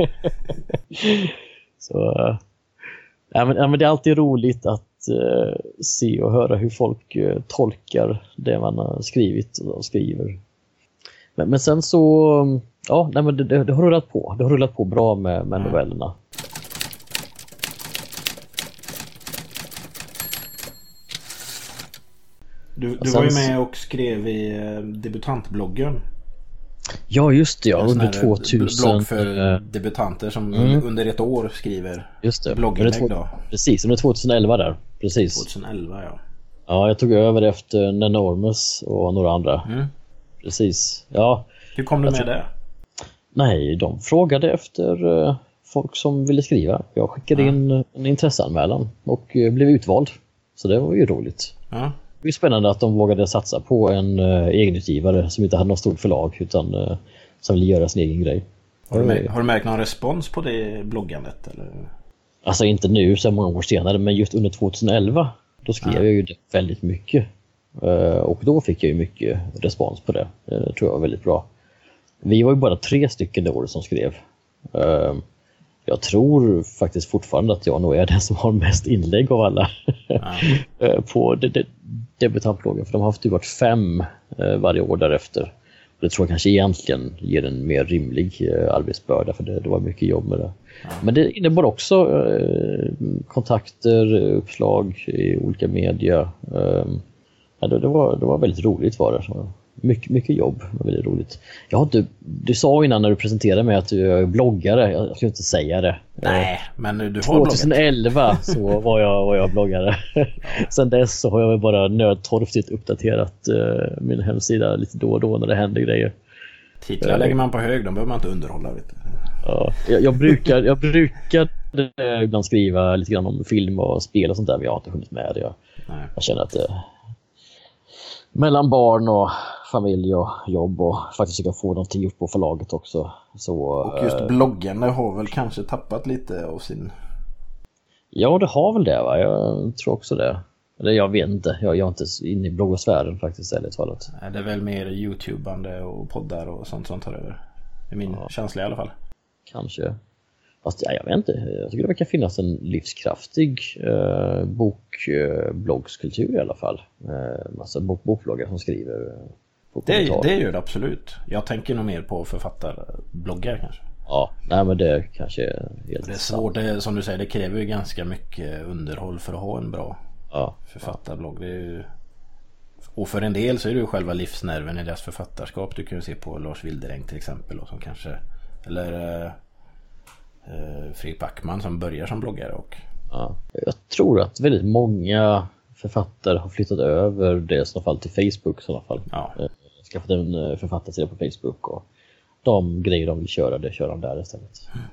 Så, ja, men, ja, men det är alltid roligt att uh, se och höra hur folk uh, tolkar det man har skrivit och skriver. Men, men sen så, ja, nej, men det, det, det har rullat på. Det har rullat på bra med, med mm. novellerna. Du, du var ju med och skrev i debutantbloggen. Ja, just det, ja, under tvåtusen. Blogg för debutanter som mm. under ett år skriver just det. Blogginlägg då. Precis, under tjugoelva där. Precis. tjugoelva, ja. Ja, jag tog över efter Nenormous och några andra. Mm. Precis, ja. Hur kom du med tror... det? Nej, de frågade efter uh, folk som ville skriva. Jag skickade mm. in en intresseanmälan och uh, blev utvald. Så det var ju roligt. Ja. Det är spännande att de vågade satsa på en uh, egenutgivare som inte hade något stort förlag utan uh, som ville göra sin egen grej. Har du, märkt, har du märkt någon respons på det bloggandet? Eller? Alltså inte nu så många år senare, men just under tjugoelva då skrev ja. jag ju väldigt mycket. Uh, och då fick jag ju mycket respons på det. Det uh, tror jag var väldigt bra. Vi var ju bara tre stycken det året som skrev. Uh, Jag tror faktiskt fortfarande att jag nog är den som har mest inlägg av alla ja. på de- de- debutantbloggen. För de har haft varit fem eh, varje år därefter. Det tror jag kanske egentligen ger en mer rimlig eh, arbetsbörda, för det, det var mycket jobb med det. Ja. Men det innebar också eh, kontakter, uppslag i olika media. Eh, ja, det, det, var, det var väldigt roligt var det. Så. Mycket, mycket jobb, det var väldigt roligt. Jag har inte, du sa innan när du presenterade mig att du är bloggare, jag skulle inte säga det. Nej, men du har tjugoelva bloggat. Så var jag, var jag bloggare. Ja. Sen dess så har jag bara nödtorftigt uppdaterat uh, min hemsida lite då och då när det händer grejer. Titlar uh, lägger man på hög, de behöver man inte underhålla. Vet du. Ja, jag, jag brukar jag brukar ibland skriva lite grann om film och spel och sånt där, men jag har inte hunnit med det. Jag, jag känner att uh, mellan barn och familj och jobb och faktiskt försöka få någonting upp på förlaget också. Så, och just bloggen har väl kanske tappat lite av sin... Ja, det har väl det, va? Jag tror också det. Eller jag vet inte, jag, jag är inte inne i bloggsfären faktiskt. Eller talat. Det är väl mer YouTubande och poddar och sånt som tar över. Det är min ja. känsla i alla fall. Kanske. Fast ja, jag vet inte, jag tycker det kan finnas en livskraftig eh, bokbloggskultur eh, i alla fall. Eh, massa bok, bokbloggar som skriver eh, det, det gör det absolut. Jag tänker nog mer på författarbloggar kanske. Ja, nej men det kanske är helt det är svårt, det, som du säger, det kräver ju ganska mycket underhåll för att ha en bra ja. författarblogg. Det är ju Och för en del så är det ju själva livsnerven i deras författarskap. Du kan ju se på Lars Wildereng till exempel, och som kanske, eller eh, eh, Fredrik Backman som börjar som bloggare. Och ja, jag tror att väldigt många författare har flyttat över det i sådana fall till Facebook i sådana fall. Ja. Eh, skaffat en författarsida på Facebook, och de grejer de vill köra, det kör de där istället. Mm.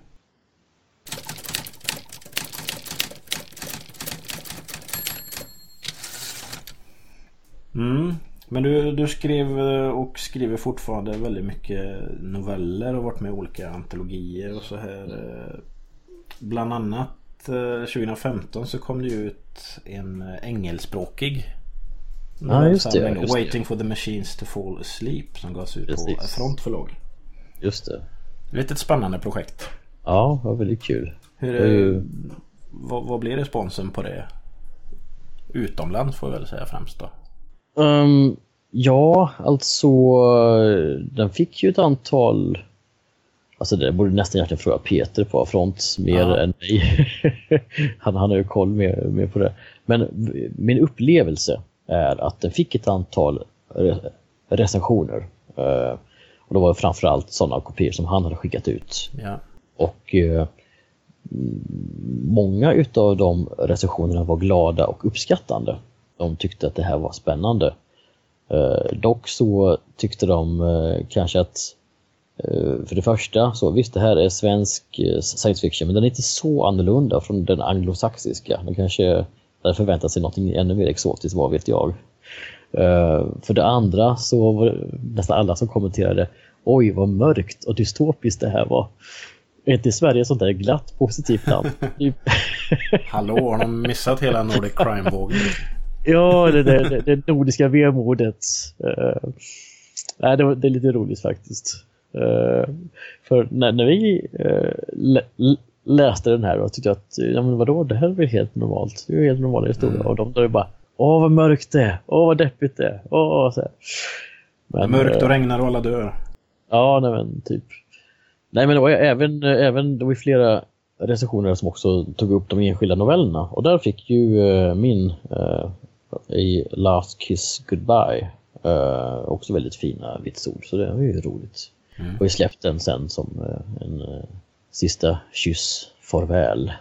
Mm. Men du, du skrev och skriver fortfarande väldigt mycket noveller och varit med i olika antologier och så här. Bland annat tjugo femton så kom det ut en engelskspråkig ja, just det, just Waiting det. for the Machines to Fall Asleep, som gavs ut Precis. på Frontförlag. Just det. Lite ett spännande projekt. Ja, det var väldigt kul. Hur är, ju... vad, vad blir responsen på det? Utomlands får jag väl säga främst då. Um, ja, alltså den fick ju ett antal, alltså det borde nästan egentligen fråga Peter på Front mer ja. än mig. han, han har ju koll mer, mer på det. Men min upplevelse är att den fick ett antal re- recensioner. Uh, och det var framförallt sådana kopior som han hade skickat ut. Ja. Och uh, många utav de recensionerna var glada och uppskattande. De tyckte att det här var spännande. Eh, dock så tyckte de eh, kanske att eh, för det första så visst, det här är svensk eh, science fiction, men den är inte så annorlunda från den anglosaxiska. Den kanske där förväntar sig något ännu mer exotiskt, vad vet jag. Eh, för det andra så var det nästan alla som kommenterade, oj vad mörkt och dystopiskt det här var. Är inte Sverige sånt där glatt positivt namn? Hallå, har de missat hela Nordic Crime-vågen? Ja, det, det, det nordiska vemodet. Uh, nej, det, det är lite roligt faktiskt. Uh, för när, när vi uh, lä, läste den här och tyckte att, ja men vadå, det här är väl helt normalt. Det är ju helt normala historia. Mm. Och de då är bara, åh vad mörkt det är, åh vad deppigt det är. Åh, så här. Men, mörkt och uh, regnar och alla dör. Ja, nej men typ. Nej men det var även, även det var flera recensioner som också tog upp de enskilda novellerna. Och där fick ju uh, min... Uh, i Last Kiss Goodbye uh, också väldigt fina vitsord, så det var ju roligt. Mm. Och vi släppte den sen som uh, en uh, sista kyss farväl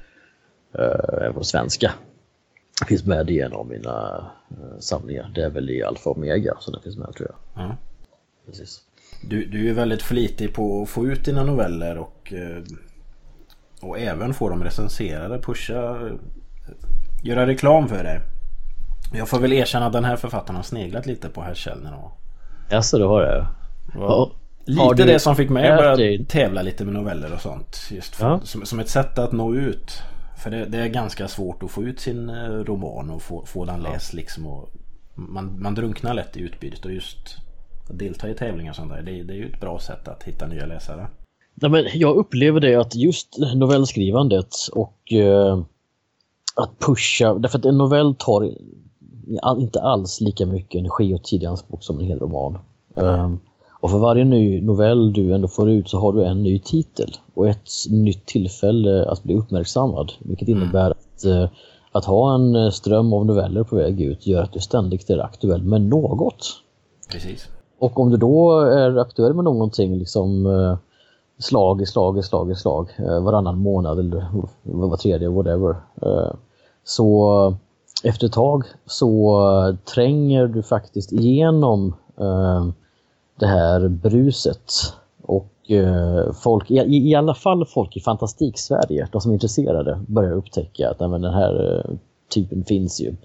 uh, på svenska. Det finns med i en av mina uh, samlingar. Det är väl i Alfa Omega, så det finns med tror jag. Mm. Precis. Du, du är väldigt flitig på att få ut dina noveller och, uh, och även få dem recenserade, pusha, uh, göra reklam för dig. Jag får väl erkänna att den här författaren har sneglat lite på herr Källner. Ja, så det har det. Ja. Lite har det som fick mig att börja tävla lite med noveller och sånt. Just för, ja. som, som ett sätt att nå ut. För det, det är ganska svårt att få ut sin roman och få, få den läst liksom. Och man, man drunknar lätt i utbytet, och just att delta i tävlingar och sånt där, det, det är ju ett bra sätt att hitta nya läsare. Ja, men jag upplever det att just novellskrivandet och eh, att pusha, därför att en novell tar inte alls lika mycket energi och tid i anspråk som en hel roman. Mm. Um, och för varje ny novell du ändå får ut så har du en ny titel och ett nytt tillfälle att bli uppmärksammad. Vilket mm. innebär att, uh, att ha en ström av noveller på väg ut gör att du ständigt är aktuell med något. Precis. Och om du då är aktuell med någonting liksom uh, slag i slag i slag i slag uh, varannan månad eller var tredje, whatever. Uh, så efter ett tag så tränger du faktiskt igenom uh, det här bruset, och uh, folk, i, i alla fall folk i fantastik-Sverige, de som är intresserade, börjar upptäcka att men, den här uh, typen finns ju.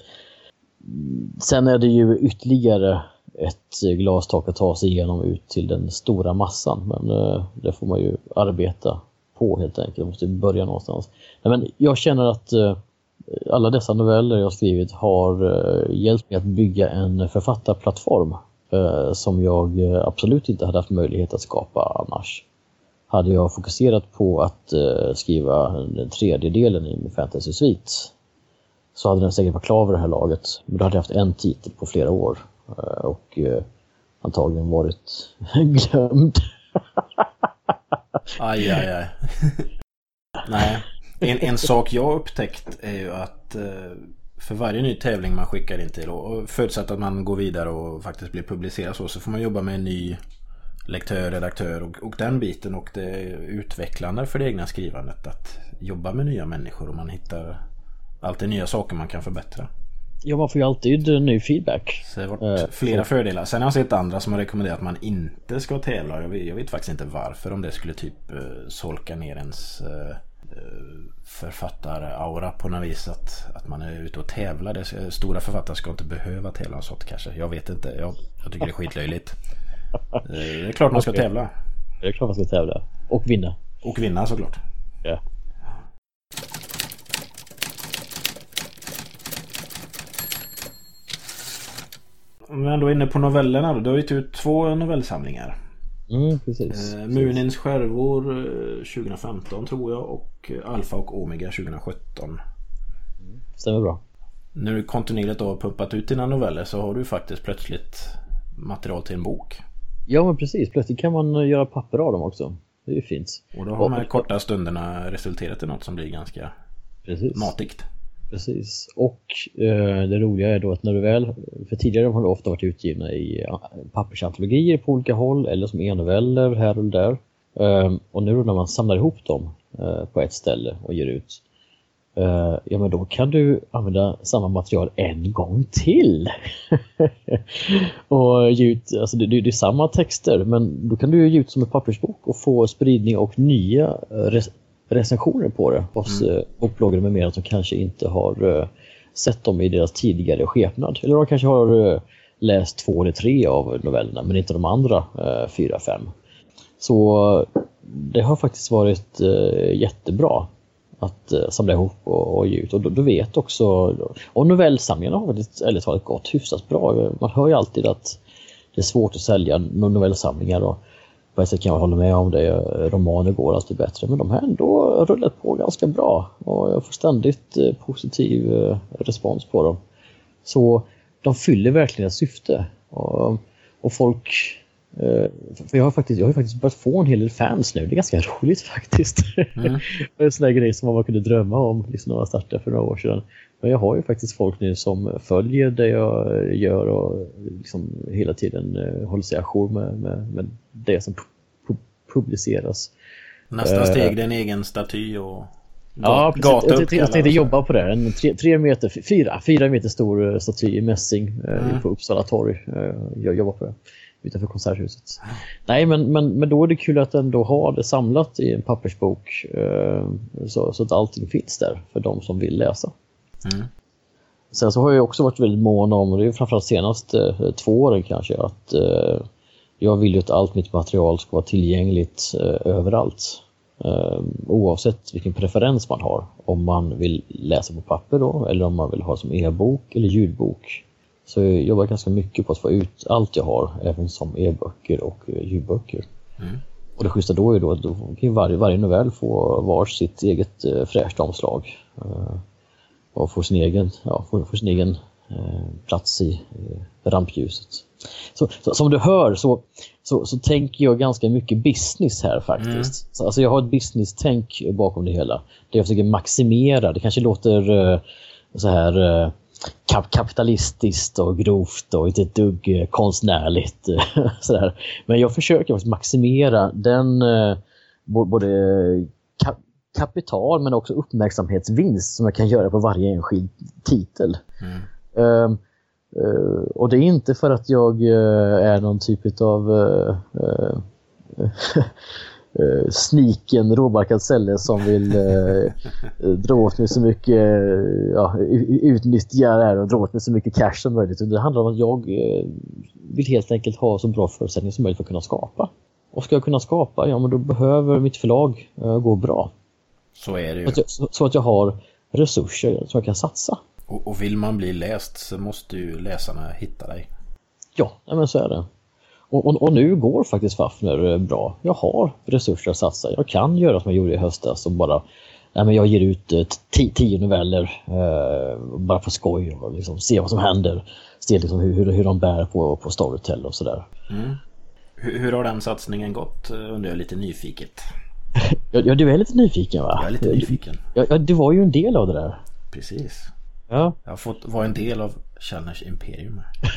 Sen är det ju ytterligare ett glastak att ta sig igenom ut till den stora massan, men uh, det får man ju arbeta på helt enkelt, man måste börja någonstans. Men jag känner att uh, alla dessa noveller jag skrivit har uh, hjälpt mig att bygga en författarplattform uh, som jag uh, absolut inte hade haft möjlighet att skapa annars. Hade jag fokuserat på att uh, skriva den tredje delen i min fantasy-svit så hade den säkert varit klar vid det här laget. Men då hade jag haft en titel på flera år uh, och uh, antagligen varit glömd. Aj, aj, aj. Nej. En, en sak jag upptäckt är ju att eh, för varje ny tävling man skickar in till, och förutsatt att man går vidare och faktiskt blir publicerad så, så får man jobba med en ny lektör, redaktör och, och den biten, och det är utvecklande för det egna skrivandet att jobba med nya människor, och man hittar alltid nya saker man kan förbättra. Ja, man får ju alltid ny feedback. Så det har varit uh, flera så. fördelar. Sen har jag sett andra som har rekommenderat att man inte ska tävla. Jag vet, jag vet faktiskt inte varför, om det skulle typ uh, solka ner ens uh, författaraura på något vis, att, att man är ute och tävlar. Det, stora författare ska inte behöva tävla och sånt kanske. Jag vet inte. Jag, jag tycker det är skitlöjligt. Det är klart man ska okay. tävla. Det är klart man ska tävla. Och vinna. Och vinna såklart. Ja. Om vi ändå är inne på novellerna då. Du har ju ut två novellsamlingar. Mm, precis. Eh, Munins skärvor eh, tjugo femton tror jag, och Alfa och Omega tjugo sjutton. Mm, stämmer bra. När du kontinuerligt har pumpat ut dina noveller så har du faktiskt plötsligt material till en bok. Ja, men precis. Plötsligt kan man göra papper av dem också. Det är ju fint. Och då har de här korta stunderna resulterat i något som blir ganska precis. matigt. Precis. Och eh, det roliga är då att när du väl, för tidigare har de ofta varit utgivna i pappersantologier på olika håll eller som e-noveller här och där. Eh, och nu när man samlar ihop dem eh, på ett ställe och ger ut, eh, ja men då kan du använda samma material en gång till. Och ge ut, alltså det, det, det är samma texter, men då kan du ge ut som en pappersbok och få spridning och nya res- recensioner på det hos mm. bokbloggare med mer som kanske inte har uh, sett dem i deras tidigare skepnad. Eller de kanske har uh, läst två eller tre av novellerna men inte de andra uh, fyra, fem. Så uh, det har faktiskt varit uh, jättebra att uh, samla ihop och, och ge ut. Och då, då vet också, och novellsamlingarna har faktiskt ärligt talat gått hyfsat bra. Man hör ju alltid att det är svårt att sälja novellsamlingar, och på ett sätt kan jag hålla med om det. Romaner går alltid bättre, men de har ändå rullat på ganska bra och jag får ständigt positiv respons på dem. Så de fyller verkligen ett syfte, och, och folk, för jag har faktiskt jag har faktiskt börjat få en hel del fans nu. Det är ganska roligt faktiskt. Mm. En sån där grej som man kunde drömma om liksom när man startade för några år sedan. Men jag har ju faktiskt folk nu som följer det jag gör och liksom hela tiden håller sig ajour med, med, med det som pu- publiceras. Nästa steg, uh, det är en egen staty och ja, gata jag, jag, jag tänkte jobba på det. En tre, tre meter, fyra, fyra meter stor staty i mässing mm. på Uppsala torg. Jag jobbar på det utanför konserthuset. Mm. Nej, men, men, men då är det kul att ändå ha det samlat i en pappersbok så, så att allting finns där för de som vill läsa. Mm. Sen så har jag också varit väldigt mån om, det är framförallt senaste eh, två åren kanske, att eh, jag vill ju att allt mitt material ska vara tillgängligt eh, överallt. Eh, oavsett vilken preferens man har. Om man vill läsa på papper då, eller om man vill ha som e-bok eller ljudbok. Så jag jobbar ganska mycket på att få ut allt jag har, även som e-böcker och eh, ljudböcker. Mm. Och det schyssta då är då att då kan varje, varje novell få var sitt eget eh, fräscht omslag. Eh, och få sin egen, ja, få, få sin egen eh, plats i eh, rampljuset. Så, så som du hör så, så, så tänker jag ganska mycket business här faktiskt. Mm. Så, alltså jag har ett business-tänk bakom det hela. Det jag försöker maximera. Det kanske låter eh, så här eh, kap- kapitalistiskt och grovt och inte ett dugg eh, konstnärligt. Eh, så där. Men jag försöker faktiskt maximera den eh, både kap- kapital men också uppmärksamhetsvinst som jag kan göra på varje enskild titel. Mm. Uh, uh, och det är inte för att jag uh, är någon typ av uh, uh, uh, sniken råbarkad celler som vill uh, dra åt mig så mycket uh, ja, utnyttja det här och dra åt mig så mycket cash som möjligt. Det handlar om att jag uh, vill helt enkelt ha så bra förutsättningar som möjligt för att kunna skapa. Och ska jag kunna skapa, ja men då behöver mitt förlag uh, gå bra. Så är det ju. Så att, jag, så, så att jag har resurser som jag kan satsa. Och, och vill man bli läst så måste ju läsarna hitta dig. Ja, men så är det. Och, och, och nu går faktiskt Fafner bra. Jag har resurser att satsa. Jag kan göra som jag gjorde i höstas och bara, nej, men jag ger ut t- tio noveller eh, bara på skoj och liksom se vad som händer. Se liksom hur, hur, hur de bär på, på Storytel och sådär. Mm. Hur, hur har den satsningen gått? Undrar jag lite nyfiket. Ja, du är lite nyfiken va? Jag är lite nyfiken. Ja, ja, det var ju en del av det där. Precis. Ja. Jag har fått vara en del av Källners imperium.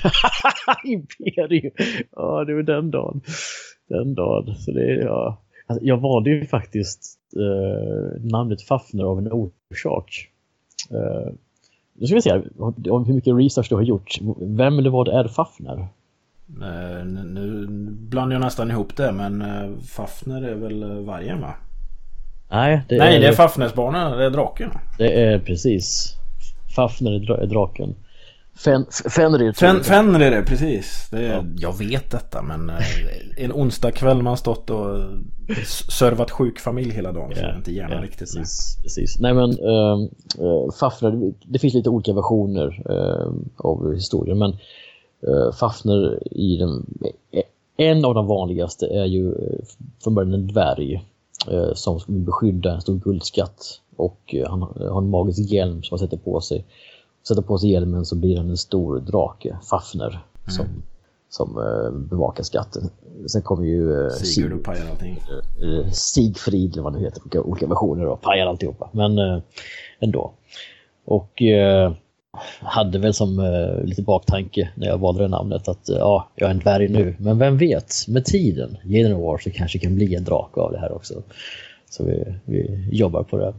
Imperium. Ja, det var den dagen. Den dagen. Så det, ja. Alltså, jag valde ju faktiskt eh, namnet Fafner av en orsak. Eh, nu ska vi se om hur mycket research du har gjort. Vem eller vad är Fafner? Uh, nu blandar jag nästan ihop det, men uh, Fafner är väl vargen, va? Nej, det Nej, är, det är Fafnersbarnen, det är draken. Det är precis. Fafner är, dra- är draken. Fen- Fenrir. Fen- Fenrir är det, precis. Det är, ja. Jag vet detta, men uh, en onsdag kväll man stått och servat sjuk familj hela dagen, ja, så är inte gärna ja, riktigt precis, precis. Nej, men uh, uh, Fafner, det finns lite olika versioner uh, av historien, men uh, Fafner i den, en av de vanligaste är ju från början en dvärg uh, som ska beskydda en stor guldskatt, och uh, han har en magisk hjälm som han sätter på sig. Sätter på sig hjälmen så blir han en stor drake, Fafner, mm. som, som uh, bevakar skatten. Sen kommer ju uh, Sigurd och pajar allting. Uh, Sigfrid, eller vad det heter, olika, olika versioner, och pajar alltihopa. Men uh, ändå. Och uh, hade väl som uh, lite baktanke när jag valde det namnet att uh, ja, jag är en dvärg nu. Men vem vet, med tiden, genom år, så kanske kan bli en drake av det här också. Så vi, vi jobbar på det.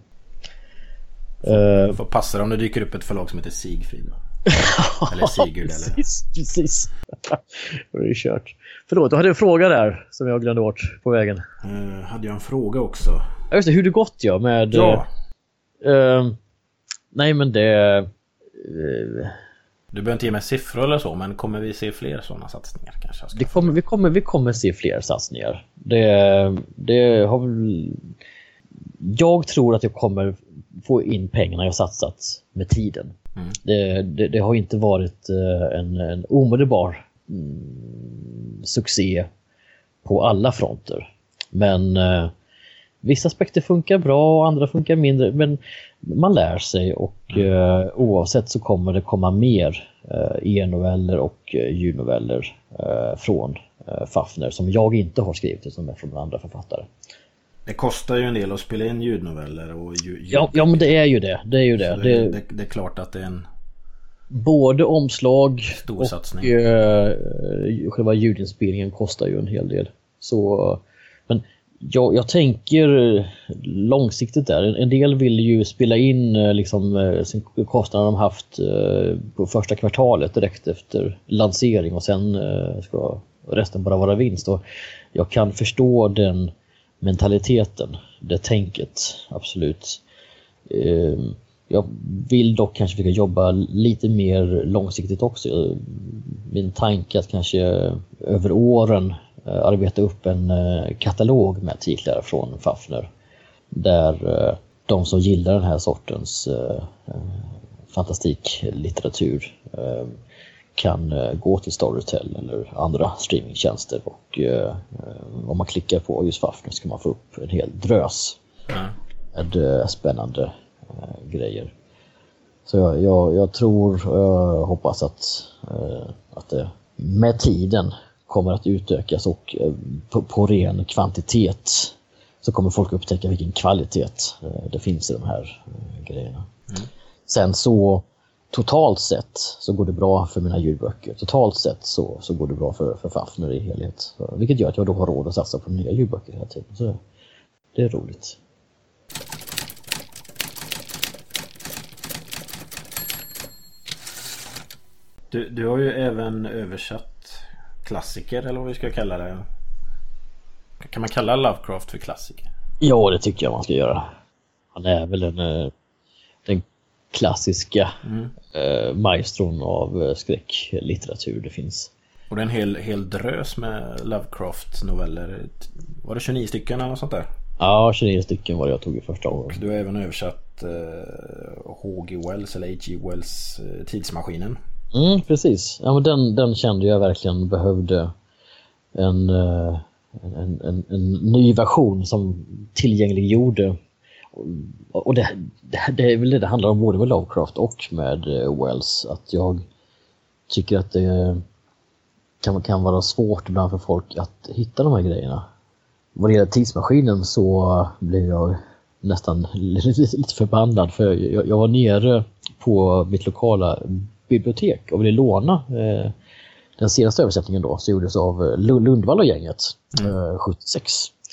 Uh, får passa om det dyker upp ett förlag som heter Sigfrid. Eller Sigurd. Precis, eller... precis. Det är kört. Förlåt, du hade en fråga där som jag glömde bort på vägen. Uh, hade jag en fråga också? Ja, just det, hur det gått jag med... Ja. Uh, nej, men det... Uh, du behöver inte ge mig siffror eller så, men kommer vi se fler sådana satsningar kanske? Det kommer, vi, kommer, vi kommer se fler satsningar. Det, det har väl... Jag tror att jag kommer få in pengarna jag satsat med tiden. Mm. Det, det, det har inte varit en, en omedelbar mm, succé på alla fronter. Men eh, vissa aspekter funkar bra och andra funkar mindre. Men man lär sig, och mm. eh, oavsett så kommer det komma mer eh, e-noveller och eh, ljudnoveller eh, från eh, Fafner som jag inte har skrivit, som är från andra författare. Det kostar ju en del att spela in ljudnoveller och ljud... ja, ja, men det är ju det. Det är ju det. Det, det, det, det är klart att det är en både omslag stor och satsning. Uh, själva ljudinspelningen kostar ju en hel del. Så, men jag, jag tänker långsiktigt där. En, en del vill ju spela in uh, liksom, uh, sin kostnader de haft uh, på första kvartalet direkt efter lansering, och sen uh, ska resten bara vara vinst. Och jag kan förstå den mentaliteten, det tänket, absolut. Jag vill dock kanske försöka jobba lite mer långsiktigt också. Min tanke att kanske över åren arbeta upp en katalog med titlar från Fafner, där de som gillar den här sortens fantastiklitteratur kan gå till Storytel eller andra streamingtjänster, och eh, om man klickar på just Fafner så kan man få upp en hel drös mm. med eh, spännande eh, grejer. Så jag, jag, jag tror och jag hoppas att, eh, att det med tiden kommer att utökas, och eh, på, på ren kvantitet så kommer folk upptäcka vilken kvalitet eh, det finns i de här eh, grejerna. Mm. Sen så totalt sett så går det bra för mina ljudböcker. Totalt sett så, så går det bra för, för Fafner i helhet. Så, vilket gör att jag då har råd att satsa på nya ljudböcker hela tiden. Så det är roligt. Du, du har ju även översatt klassiker, eller vad vi ska kalla det. Kan man kalla Lovecraft för klassiker? Ja, det tycker jag man ska göra. Han är väl en... den klassiska mm. eh, maestron av eh, skräcklitteratur det finns. Och det är en hel, hel drös med Lovecraft-noveller. Var det tjugonio stycken eller något sånt där? Ja, tjugonio stycken var det jag tog i första året. Och du har även översatt eh, H G Wells eller H G Wells eh, Tidsmaskinen. Mm, precis. Ja, men den, den kände jag verkligen behövde en, eh, en, en, en ny version som tillgängliggjorde. Och det, det, det är väl det det handlar om både med Lovecraft och med Wells, att jag tycker att det kan, kan vara svårt ibland för folk att hitta de här grejerna. Vad det gäller Tidsmaskinen så blev jag nästan lite förbannad för jag, jag var nere på mitt lokala bibliotek och ville låna eh, den senaste översättningen då, så gjordes av Lundvall och gänget mm. eh, sjuttiosex.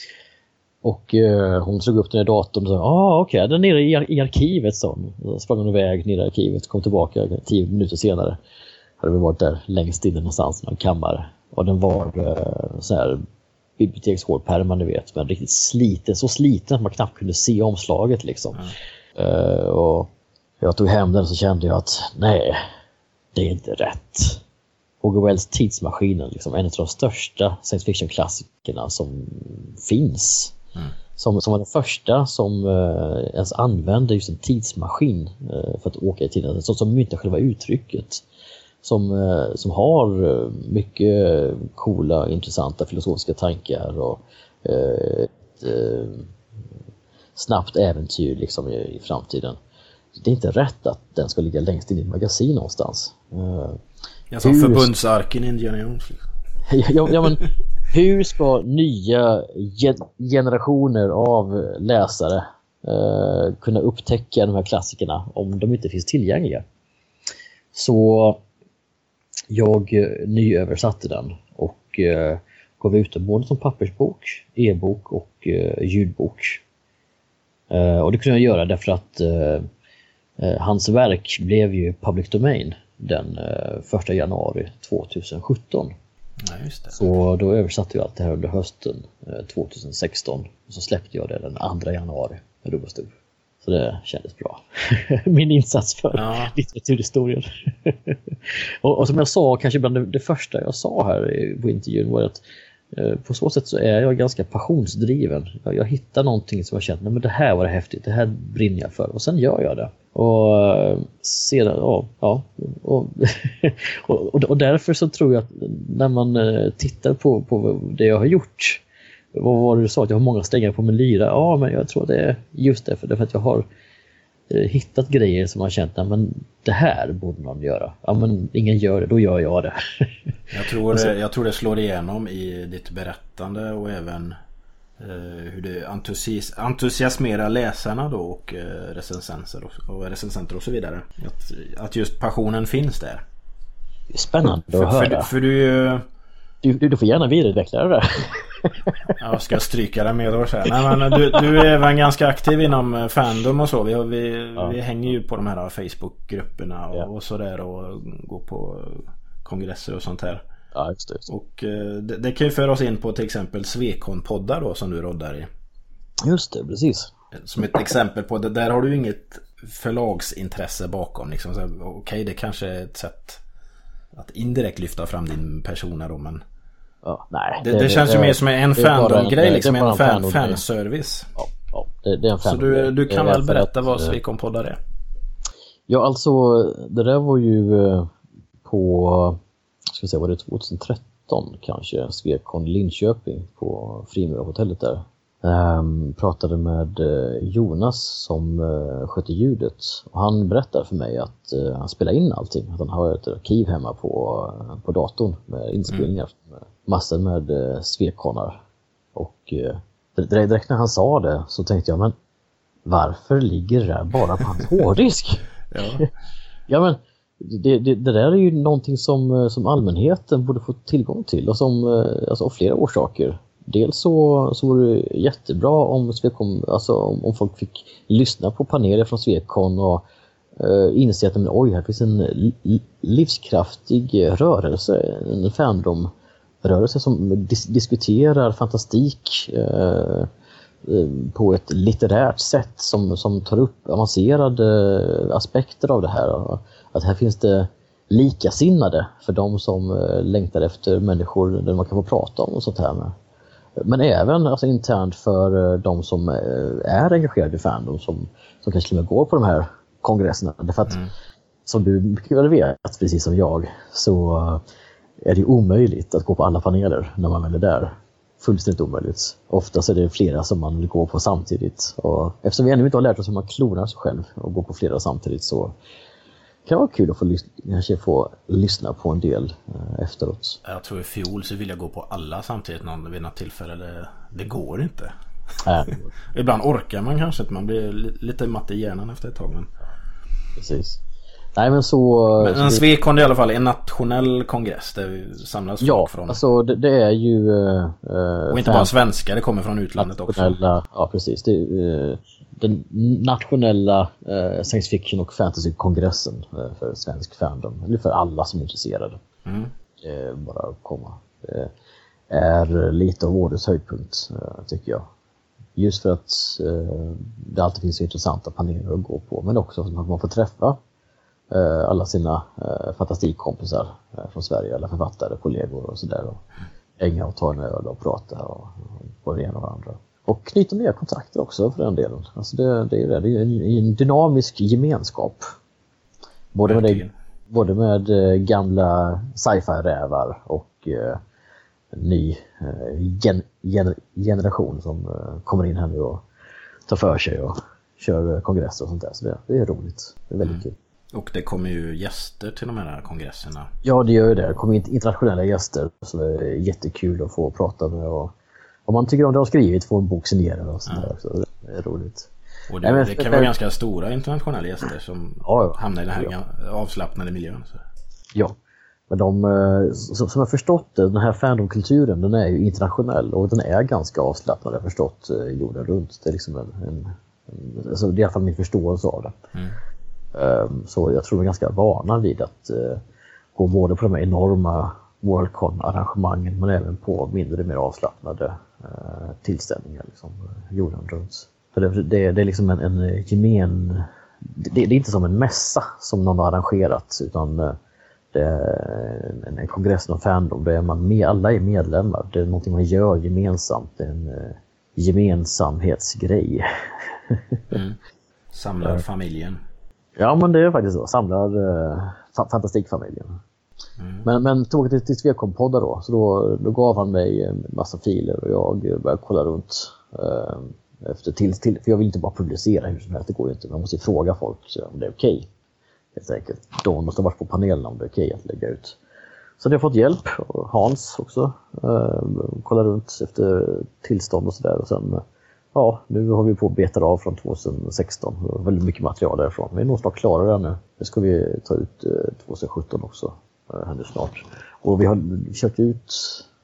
Och eh, hon slog upp den i datorn och sa, ah, okej, okay, den är nere i, i arkivet, så hon sprang hon iväg ner i arkivet, kom tillbaka tio minuter senare. Hade vi varit där längst inne någonstans i en kammare. Och den var eh, så här bibliotekshårdpärmar, ni vet, men riktigt sliten, så sliten att man knappt kunde se omslaget liksom. Mm. Uh, och jag tog hem den så kände jag att nej, det är inte rätt. H G Wells Tidsmaskinen, liksom, en av de största science fiction-klassikerna som finns. Mm. Som, som var den första som uh, ens använde just en tidsmaskin uh, för att åka i tiden, så som inte själva uttrycket. Som, uh, som har uh, mycket coola, intressanta filosofiska tankar och uh, ett uh, snabbt äventyr liksom, i, i framtiden. Det är inte rätt att den ska ligga längst in i ett magasin någonstans. Uh, ja, som hur... förbundsarken i Indiana Jones. ja, ja, men hur ska nya ge- generationer av läsare uh, kunna upptäcka de här klassikerna om de inte finns tillgängliga? Så jag uh, nyöversatte den och uh, gav ut den både som pappersbok, e-bok och uh, ljudbok. Uh, och det kunde jag göra därför att uh, uh, hans verk blev ju public domain den uh, första januari tjugohundrasjutton. Ja, just det. Så då översatte jag allt det här under hösten uh, tjugohundrasexton och så släppte jag det den andra januari med Rubbastub. Så det kändes bra. Min insats för ja. litteraturhistorien. och, och som jag sa, kanske bland det, det första jag sa här på intervjun var att eh, på så sätt så är jag ganska passionsdriven. Jag, jag hittar någonting som jag känner, men det här var det häftigt, det här brinner jag för. Och sen gör jag det. Och sedan, ja, ja och, och, och därför så tror jag att när man tittar på, på det jag har gjort, vad var det du sa, att jag har många strängar på min lyra. Ja, men jag tror det är just därför, därför att jag har eh, hittat grejer som jag har känt, men det här borde någon göra. Ja, men ingen gör det, då gör jag det. jag, tror det jag tror det slår igenom i ditt berättande och även eh, hur det entusias- entusiasmerar läsarna då och eh, recensenter och, och recensenter och så vidare. Att, att just passionen finns där. Det är spännande för, att höra. För, för du, du, du, du får gärna vidareutveckla det där. Jag ska stryka det med år så här. Nej, men du, du är även ganska aktiv inom fandom och så. Vi, vi, ja. vi hänger ju på de här Facebookgrupperna och, ja. och så där och går på kongresser och sånt här. Ja, just det. Just det. Och det, det kan ju föra oss in på till exempel Svekon-poddar då som du roddar i. Just det, precis. Som ett exempel på det, där har du inget förlagsintresse bakom liksom. Okej, okay, det kanske är ett sätt att indirekt lyfta fram din persona då, men ja, nej, det, det, det känns det, ju mer som en fandom-grej, liksom en fan, fanservice. Ja, ja, det, det är en så du, du kan väl berätta att, vad Svekon-poddar är? Ja, alltså det där var ju på, ska jag säga, var det tjugohundratretton kanske, Svekon Linköping på Frimurarhotellet där. Um, pratade med uh, Jonas som uh, skötte ljudet och han berättade för mig att uh, han spelar in allting, att han har ett arkiv hemma på, uh, på datorn med inspelningar, mm. med massor med uh, Svekonar och uh, direkt när han sa det så tänkte jag, men varför ligger det där bara på hans hårddisk? ja. ja men det, det, det där är ju någonting som, som allmänheten borde få tillgång till och som, uh, alltså av flera orsaker. Dels så, så var det jättebra om Svekon, alltså om, om folk fick lyssna på paneler från Svekon och uh, inse att men, oj, här finns en li- livskraftig rörelse, en fandom-rörelse som dis- diskuterar fantastik uh, uh, på ett litterärt sätt som, som tar upp avancerade aspekter av det här. Att här finns det likasinnade för de som uh, längtar efter människor där man kan få prata om och sånt här med. Men även alltså, internt för de som är engagerade i fandom som, som kanske till och med går på de här kongresserna. Därför att mm. som du mycket väl vet, precis som jag, så är det omöjligt att gå på alla paneler när man väl är där. Fullständigt omöjligt. Oftast är det flera som man vill gå på samtidigt. Och eftersom vi ännu inte har lärt oss hur man klonar sig själv och går på flera samtidigt så kan det vara kul att få, kanske få lyssna på en del eh, efteråt. Jag tror i fjol så vill jag gå på alla samtidigt någon, vid något tillfälle. Det, det går inte. Äh. Ibland orkar man kanske inte, man blir lite matt i hjärnan efter ett tag. Men... Precis. Nej, men så... Men så en det... Swecon är i alla fall en nationell kongress där vi samlas folk ja, från. Ja, alltså det, det är ju... Uh, och inte bara svenskar, det kommer från utlandet också. Ja, precis. Det är uh, den nationella uh, science fiction och fantasy-kongressen uh, för svensk fandom. Eller för alla som är intresserade. Mm. Uh, bara att komma. Det är lite av årets höjdpunkt, uh, tycker jag. Just för att uh, det alltid finns så intressanta paneler att gå på. Men också att man får träffa uh, alla sina uh, fantastikkompisar uh, från Sverige. Alla författare, kollegor och sådär. Och hänga och ta en öl och prata och, och på det ena och andra. Och knyta nya kontakter också för den delen. Alltså det, det är ju det. Det är en, en dynamisk gemenskap. Både med, det, både med uh, gamla sci-fi-rävar och uh, ny uh, gen, gen, generation som uh, kommer in här nu och tar för sig och kör kongresser och sånt där. Så det, det är roligt. Det är väldigt mm. kul. Och det kommer ju gäster till de här kongresserna. Ja, det gör ju det. Det kommer internationella gäster som är jättekul att få prata med. Och om man tycker om det har skrivit, få en bok signerad och sånt ja. där. Så det är roligt. Och det, Nej, men, det kan men, vara ganska stora internationella gäster som ja, ja. hamnar i den här ja. avslappnade miljön. Så. Ja, men de, som jag förstått det, den här fandomkulturen, den är ju internationell och den är ganska avslappnad, jag har förstått jorden runt. Det är liksom en, en, en alltså det är i alla fall min förståelse av det. Mm. Um, så jag tror vi är ganska vana vid att uh, gå både på de här enorma Worldcon-arrangemangen men även på mindre, mer avslappnade uh, tillställningar liksom, jorden runt. För det, det, det är liksom en, en gemen... Det, det är inte som en mässa som någon har arrangerat, utan uh, det är en, en kongress av fandom. Det är man med, alla är medlemmar. Det är någonting man gör gemensamt. Det är en uh, gemensamhetsgrej. mm. Samlar familjen. Ja, men det är faktiskt så. Samlar uh, fantastikfamiljen. Mm. Men, men tog till, till Swecon-poddar då. Så då, då gav han mig en massa filer och jag började kolla runt. Uh, efter till, till, för jag vill inte bara publicera hur som helst, det går ju inte. Man måste ju fråga folk om det är okej. Okay, helt enkelt. De måste ha varit på panelen om det är okej okay att lägga ut. Så jag har fått hjälp. Och Hans också. Uh, kolla runt efter tillstånd och sådär. Och sen... Ja, nu har vi på att beta av från tjugohundrasexton. Väldigt mycket material därifrån. Vi är nog snart klara där nu. Det ska vi ta ut tjugohundrasjutton också. Det händer snart. Och vi har kört ut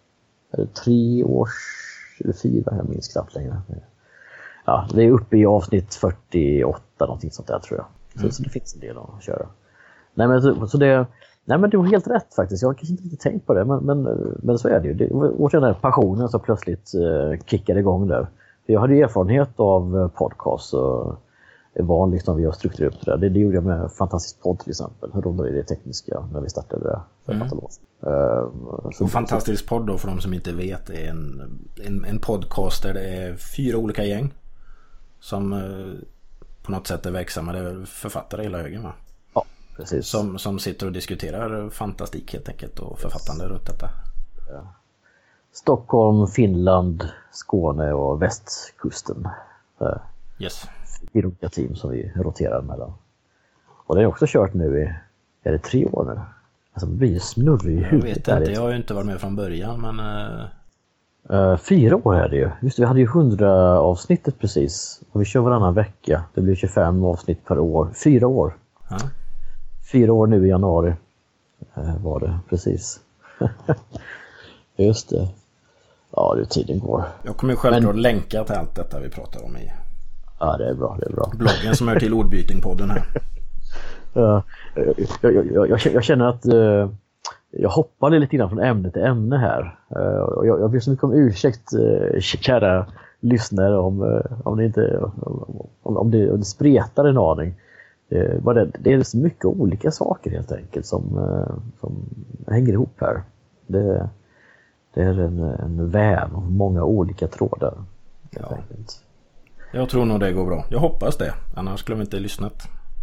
tre års, eller fyra, jag minns knappt längre. Ja, det är uppe i avsnitt fyrtioåtta, någonting sånt där tror jag. Så, mm. så det finns en del att köra. Nej, men, så, så det, nej, men det var helt rätt faktiskt. Jag har kanske inte riktigt tänkt på det, men, men, men så är det ju. Det var den där passionen som plötsligt uh, kickade igång där. Jag hade erfarenhet av podcast och är van liksom vi har strukturerat upp det där. Det, det gjorde jag med Fantastisk podd till exempel. Hur de i det tekniska när vi startade det för mm. uh, så och Fantastisk podd då, för de som inte vet, är en, en, en podcast där det är fyra olika gäng som uh, på något sätt är verksamma. Det är författare hela högen, va? Ja, precis. Som, som sitter och diskuterar fantastik helt enkelt och författande runt detta. Ja. Stockholm, Finland, Skåne och västkusten. Yes. I olika team som vi roterar mellan. Och det är också kört nu i, är det tre år nu? Alltså det blir ju snurrig i huvudet. Jag vet inte, jag har ju inte varit med från början, men... Uh... Uh, fyra år är det ju. Just det, vi hade ju hundra avsnittet precis. Och vi kör varannan vecka. Det blir tjugofem avsnitt per år. Fyra år. Uh. Fyra år nu i januari uh, var det, precis. Just det. Ja, det tiden går. Jag kommer självklart Men... länka till allt detta vi pratar om i. Ja, det är bra, det är bra. Bloggen som är till Ordbyting-podden här. uh, jag, jag, jag, jag känner att uh, jag hoppade lite grann från ämne till ämne här. Uh, jag, jag ber så mycket om ursäkt, uh, kära lyssnare, om, uh, om, det inte, om, om, det, om det spretar en aning. Uh, det, det är så mycket olika saker helt enkelt som, uh, som hänger ihop här. Det Det är en, en väv av många olika trådar. Ja. Jag tror nog det går bra. Jag hoppas det. Annars skulle vi inte lyssnat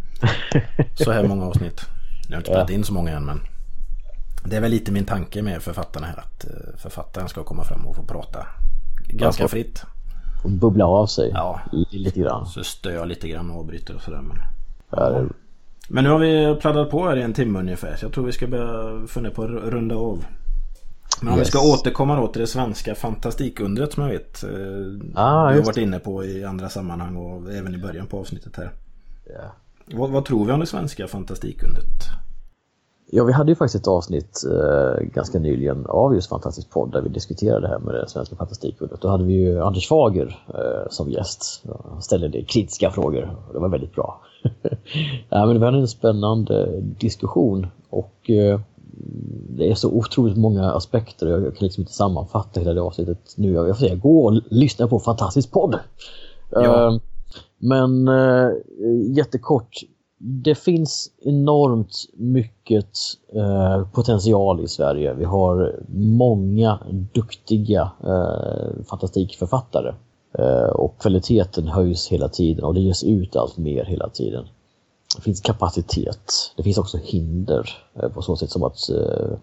så här många avsnitt. Jag har inte spelat ja. in så många än, men det är väl lite min tanke med författarna här, att författaren ska komma fram och få prata ganska ja, fritt. Och bubbla av sig ja. lite grann. Så stör jag lite grann och avbryter och sådär. Men, ja, det... men nu har vi pladdat på här i en timme ungefär, så jag tror vi ska börja fundera på att runda av. Men om yes. vi ska återkomma då till det svenska fantastikundret som jag vet eh, ah, du har varit inne på i andra sammanhang och även i början på avsnittet här. Yeah. Vad, vad tror vi om det svenska fantastikundret? Ja, vi hade ju faktiskt ett avsnitt eh, ganska nyligen av just Fantastisk podd där vi diskuterade det här med det svenska fantastikundret. Då hade vi ju Anders Fager eh, som gäst. Han ställde det kritiska frågor och det var väldigt bra. Ja, men det var en spännande diskussion och eh, det är så otroligt många aspekter. Jag kan liksom inte sammanfatta hela det avsnittet nu. Jag får säga, gå och lyssna på Fantastisk podd. Ja. Uh, men uh, jättekort. Det finns enormt mycket uh, potential i Sverige. Vi har många duktiga uh, fantastikförfattare. Uh, och kvaliteten höjs hela tiden och det ges ut allt mer hela tiden. Det finns kapacitet. Det finns också hinder på så sätt som att uh,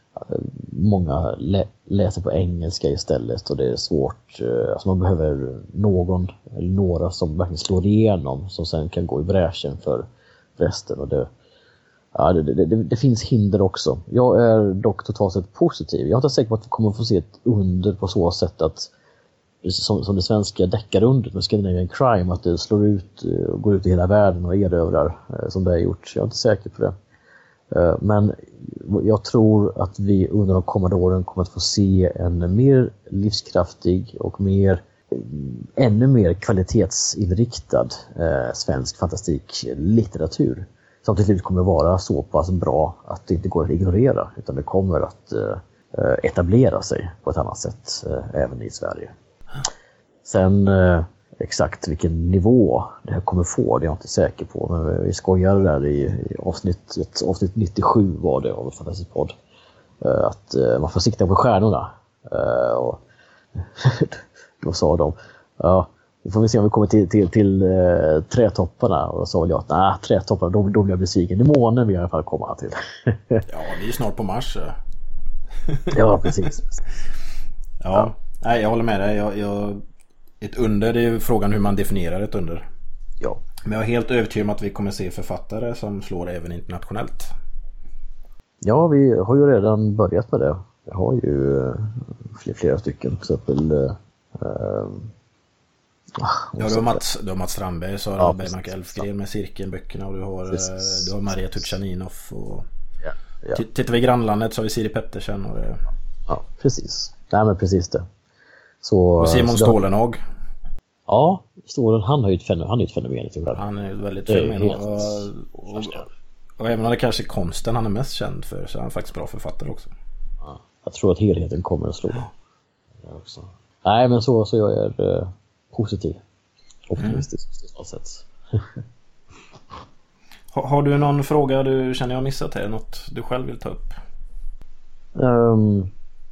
många lä- läser på engelska istället och det är svårt. Uh, alltså man behöver någon eller några som verkligen slår igenom som sen kan gå i bräschen för resten. Och det, ja, det, det, det, det finns hinder också. Jag är dock totalt sett positiv. Jag är inte säker på att vi kommer få se ett under på så sätt att Som, som det svenska deckarundret med Scandinavian Crime, att det slår ut och går ut i hela världen och erövrar som det har gjort. Jag är inte säker på det. Men jag tror att vi under de kommande åren kommer att få se en mer livskraftig och mer, ännu mer kvalitetsinriktad svensk fantastiklitteratur. Som till slut kommer att vara så pass bra att det inte går att ignorera, utan det kommer att etablera sig på ett annat sätt även i Sverige. Sen eh, exakt vilken nivå det här kommer få, det är jag inte säker på. Men vi skojade där i, i avsnitt, ett, avsnitt nittiosju var det av Fantastisk podd. Eh, att eh, man får sikta på stjärnorna. Eh, och då sa de, ja, då får vi se om vi kommer till, till, till eh, trätopparna. Och då sa jag att nej, trätopparna, då, då blir jag besviken. Det är månen vi i alla fall komma till. Ja, vi är snart på Mars. Ja, precis. Ja. Ja. Nej, jag håller med dig. Jag, jag, ett under, det är ju frågan hur man definierar ett under. Ja. Men jag är helt övertygad om att vi kommer se författare som slår även internationellt. Ja, vi har ju redan börjat med det. Jag har ju flera, flera stycken. Till exempel... Äh, ja, du har Mats, du har Mats Strandberg, så har ja, Bergmark Elfgren med Cirkelböckerna och du har, precis. Du har Maria Tuchaninov och ja, ja. T- tittar vi i grannlandet så har vi Siri Pettersen och det... Ja, precis. Nej, men precis det. Så, och Simon Stålenhag. Ja, Stålen, han har ju ett fenomen, han är ett fenomen tyvärr. Han är väldigt fenomen och, och, och, och även om det kanske är konsten han är mest känd för, så är han faktiskt bra författare också. Ja, jag tror att helheten kommer att slå. Ja. Också. Nej, men så, så jag är eh, positiv. Optimistisk mm. på sätt. har, har du någon fråga du känner jag har missat här? Något du själv vill ta upp? Um,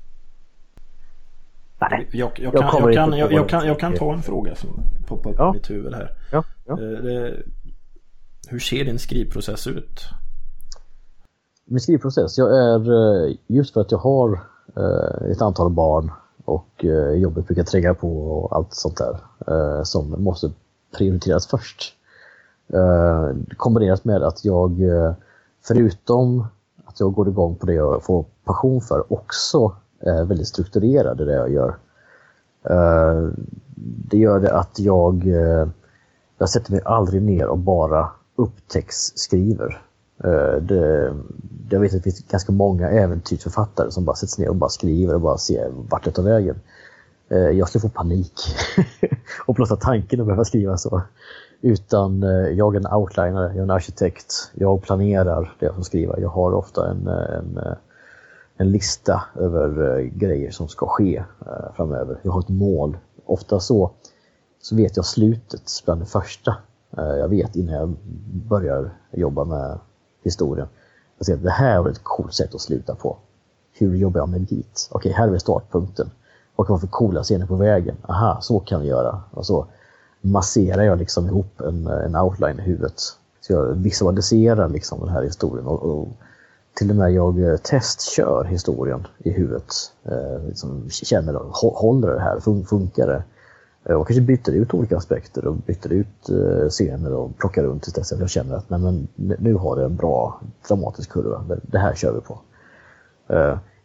Jag, jag, jag, kan, jag, kan, jag, jag, kan, jag kan ta en fråga som poppar upp ja. i mitt huvud här. Ja, ja. Det, hur ser din skrivprocess ut? Min skrivprocess? Jag är, just för att jag har ett antal barn och jobbet brukar tränga på och allt sånt där som måste prioriteras först. Kombinerat med att jag, förutom att jag går igång på det jag får passion för, också är väldigt strukturerad i det jag gör. Uh, det gör det att jag uh, jag sätter mig aldrig ner och bara upptäcktsskriver. Uh, det, jag vet att det finns ganska många äventyrsförfattare som bara sätter sig ner och bara skriver och bara ser vart det tar vägen. Uh, jag skulle få panik och blotta tanken att behöva skriva så. Utan uh, jag är en outliner, jag är en arkitekt. Jag planerar det jag ska skriva. Jag har ofta en, en en lista över uh, grejer som ska ske uh, framöver. Jag har ett mål. Ofta så, så vet jag slutet bland det första. Uh, jag vet innan jag börjar jobba med historien. Jag ser att det här var ett coolt sätt att sluta på. Hur jobbar jag med dit? Okej, okay, här är startpunkten. Vad kan vara för coola scener på vägen? Aha, så kan vi göra. Och så masserar jag liksom ihop en, en outline i huvudet. Så jag visualiserar liksom den här historien och, och till och med jag testkör historien i huvudet. Eh, liksom känner, håller det här, fun- funkar det? Eh, och kanske byter ut olika aspekter och byter ut eh, scener och plockar runt tills dess att jag känner att nej, men, nu har det en bra dramatisk kurva. Det, det här kör vi på. Eh,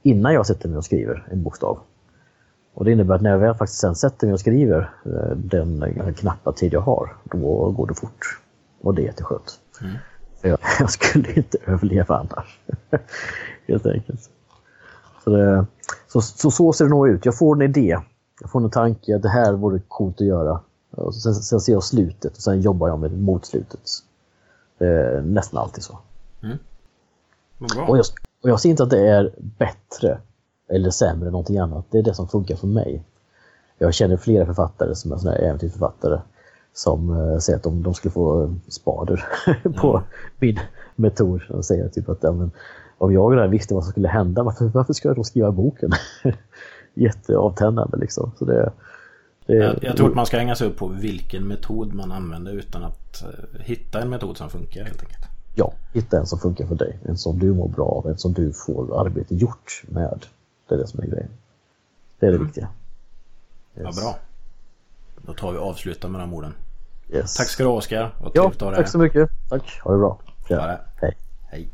innan jag sätter mig och skriver en bokstav. Och det innebär att när jag väl faktiskt sen sätter mig och skriver den knappa tid jag har, då går det fort. Och det är jätteskönt. Mm. För jag, jag skulle inte överleva annars. Helt enkelt. Så, det, så, så, så ser det nog ut. Jag får en idé. Jag får en tanke att det här vore coolt att göra. Och sen, sen ser jag slutet och sen jobbar jag med mot slutet. Det är nästan alltid så. Mm. Och, jag, och jag ser inte att det är bättre eller sämre än någonting annat. Det är det som funkar för mig. Jag känner flera författare som är sådana här äventyrsförfattare som uh, säger att de, de skulle få uh, spader på mm. min metod. De säger typ att ja, men, om jag redan visste vad som skulle hända, varför, varför ska jag då skriva boken? Jätteavtändande liksom. Så det, det, jag, jag tror att man ska hänga sig upp på vilken metod man använder utan att uh, hitta en metod som funkar helt enkelt. Ja, hitta en som funkar för dig. En som du mår bra av, en som du får arbete gjort med. Det är det som är grejen. Det är det mm. viktiga. Yes. Ja, bra. Då tar vi avsluta med de orden. Yes. Tack ska du ha, Oskar. Ja, tack så mycket. Tack, ha det bra. Ja. Det. Hej. Hej.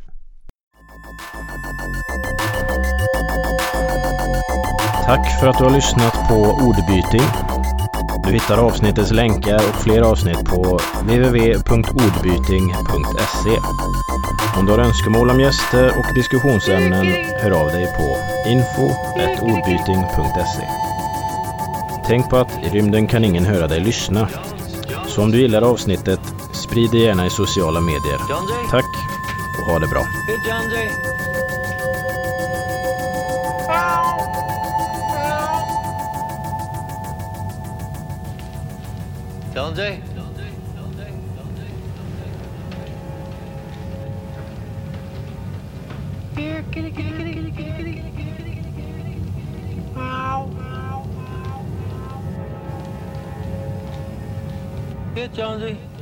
Tack för att du har lyssnat på Ordbyting. Du hittar avsnittets länkar och fler avsnitt på w w w punkt ordbyting punkt se. Om du har önskemål om gäster och diskussionsämnen, hör av dig på info at ordbyting punkt se. Tänk på att i rymden kan ingen höra dig lyssna. Så om du gillar avsnittet, sprid det gärna i sociala medier. Tack och ha det bra. John Jay. Here, kitty, kitty, kitty, kitty, kitty, kitty, kitty, kitty. Wow, wow, wow. Here, John Jay.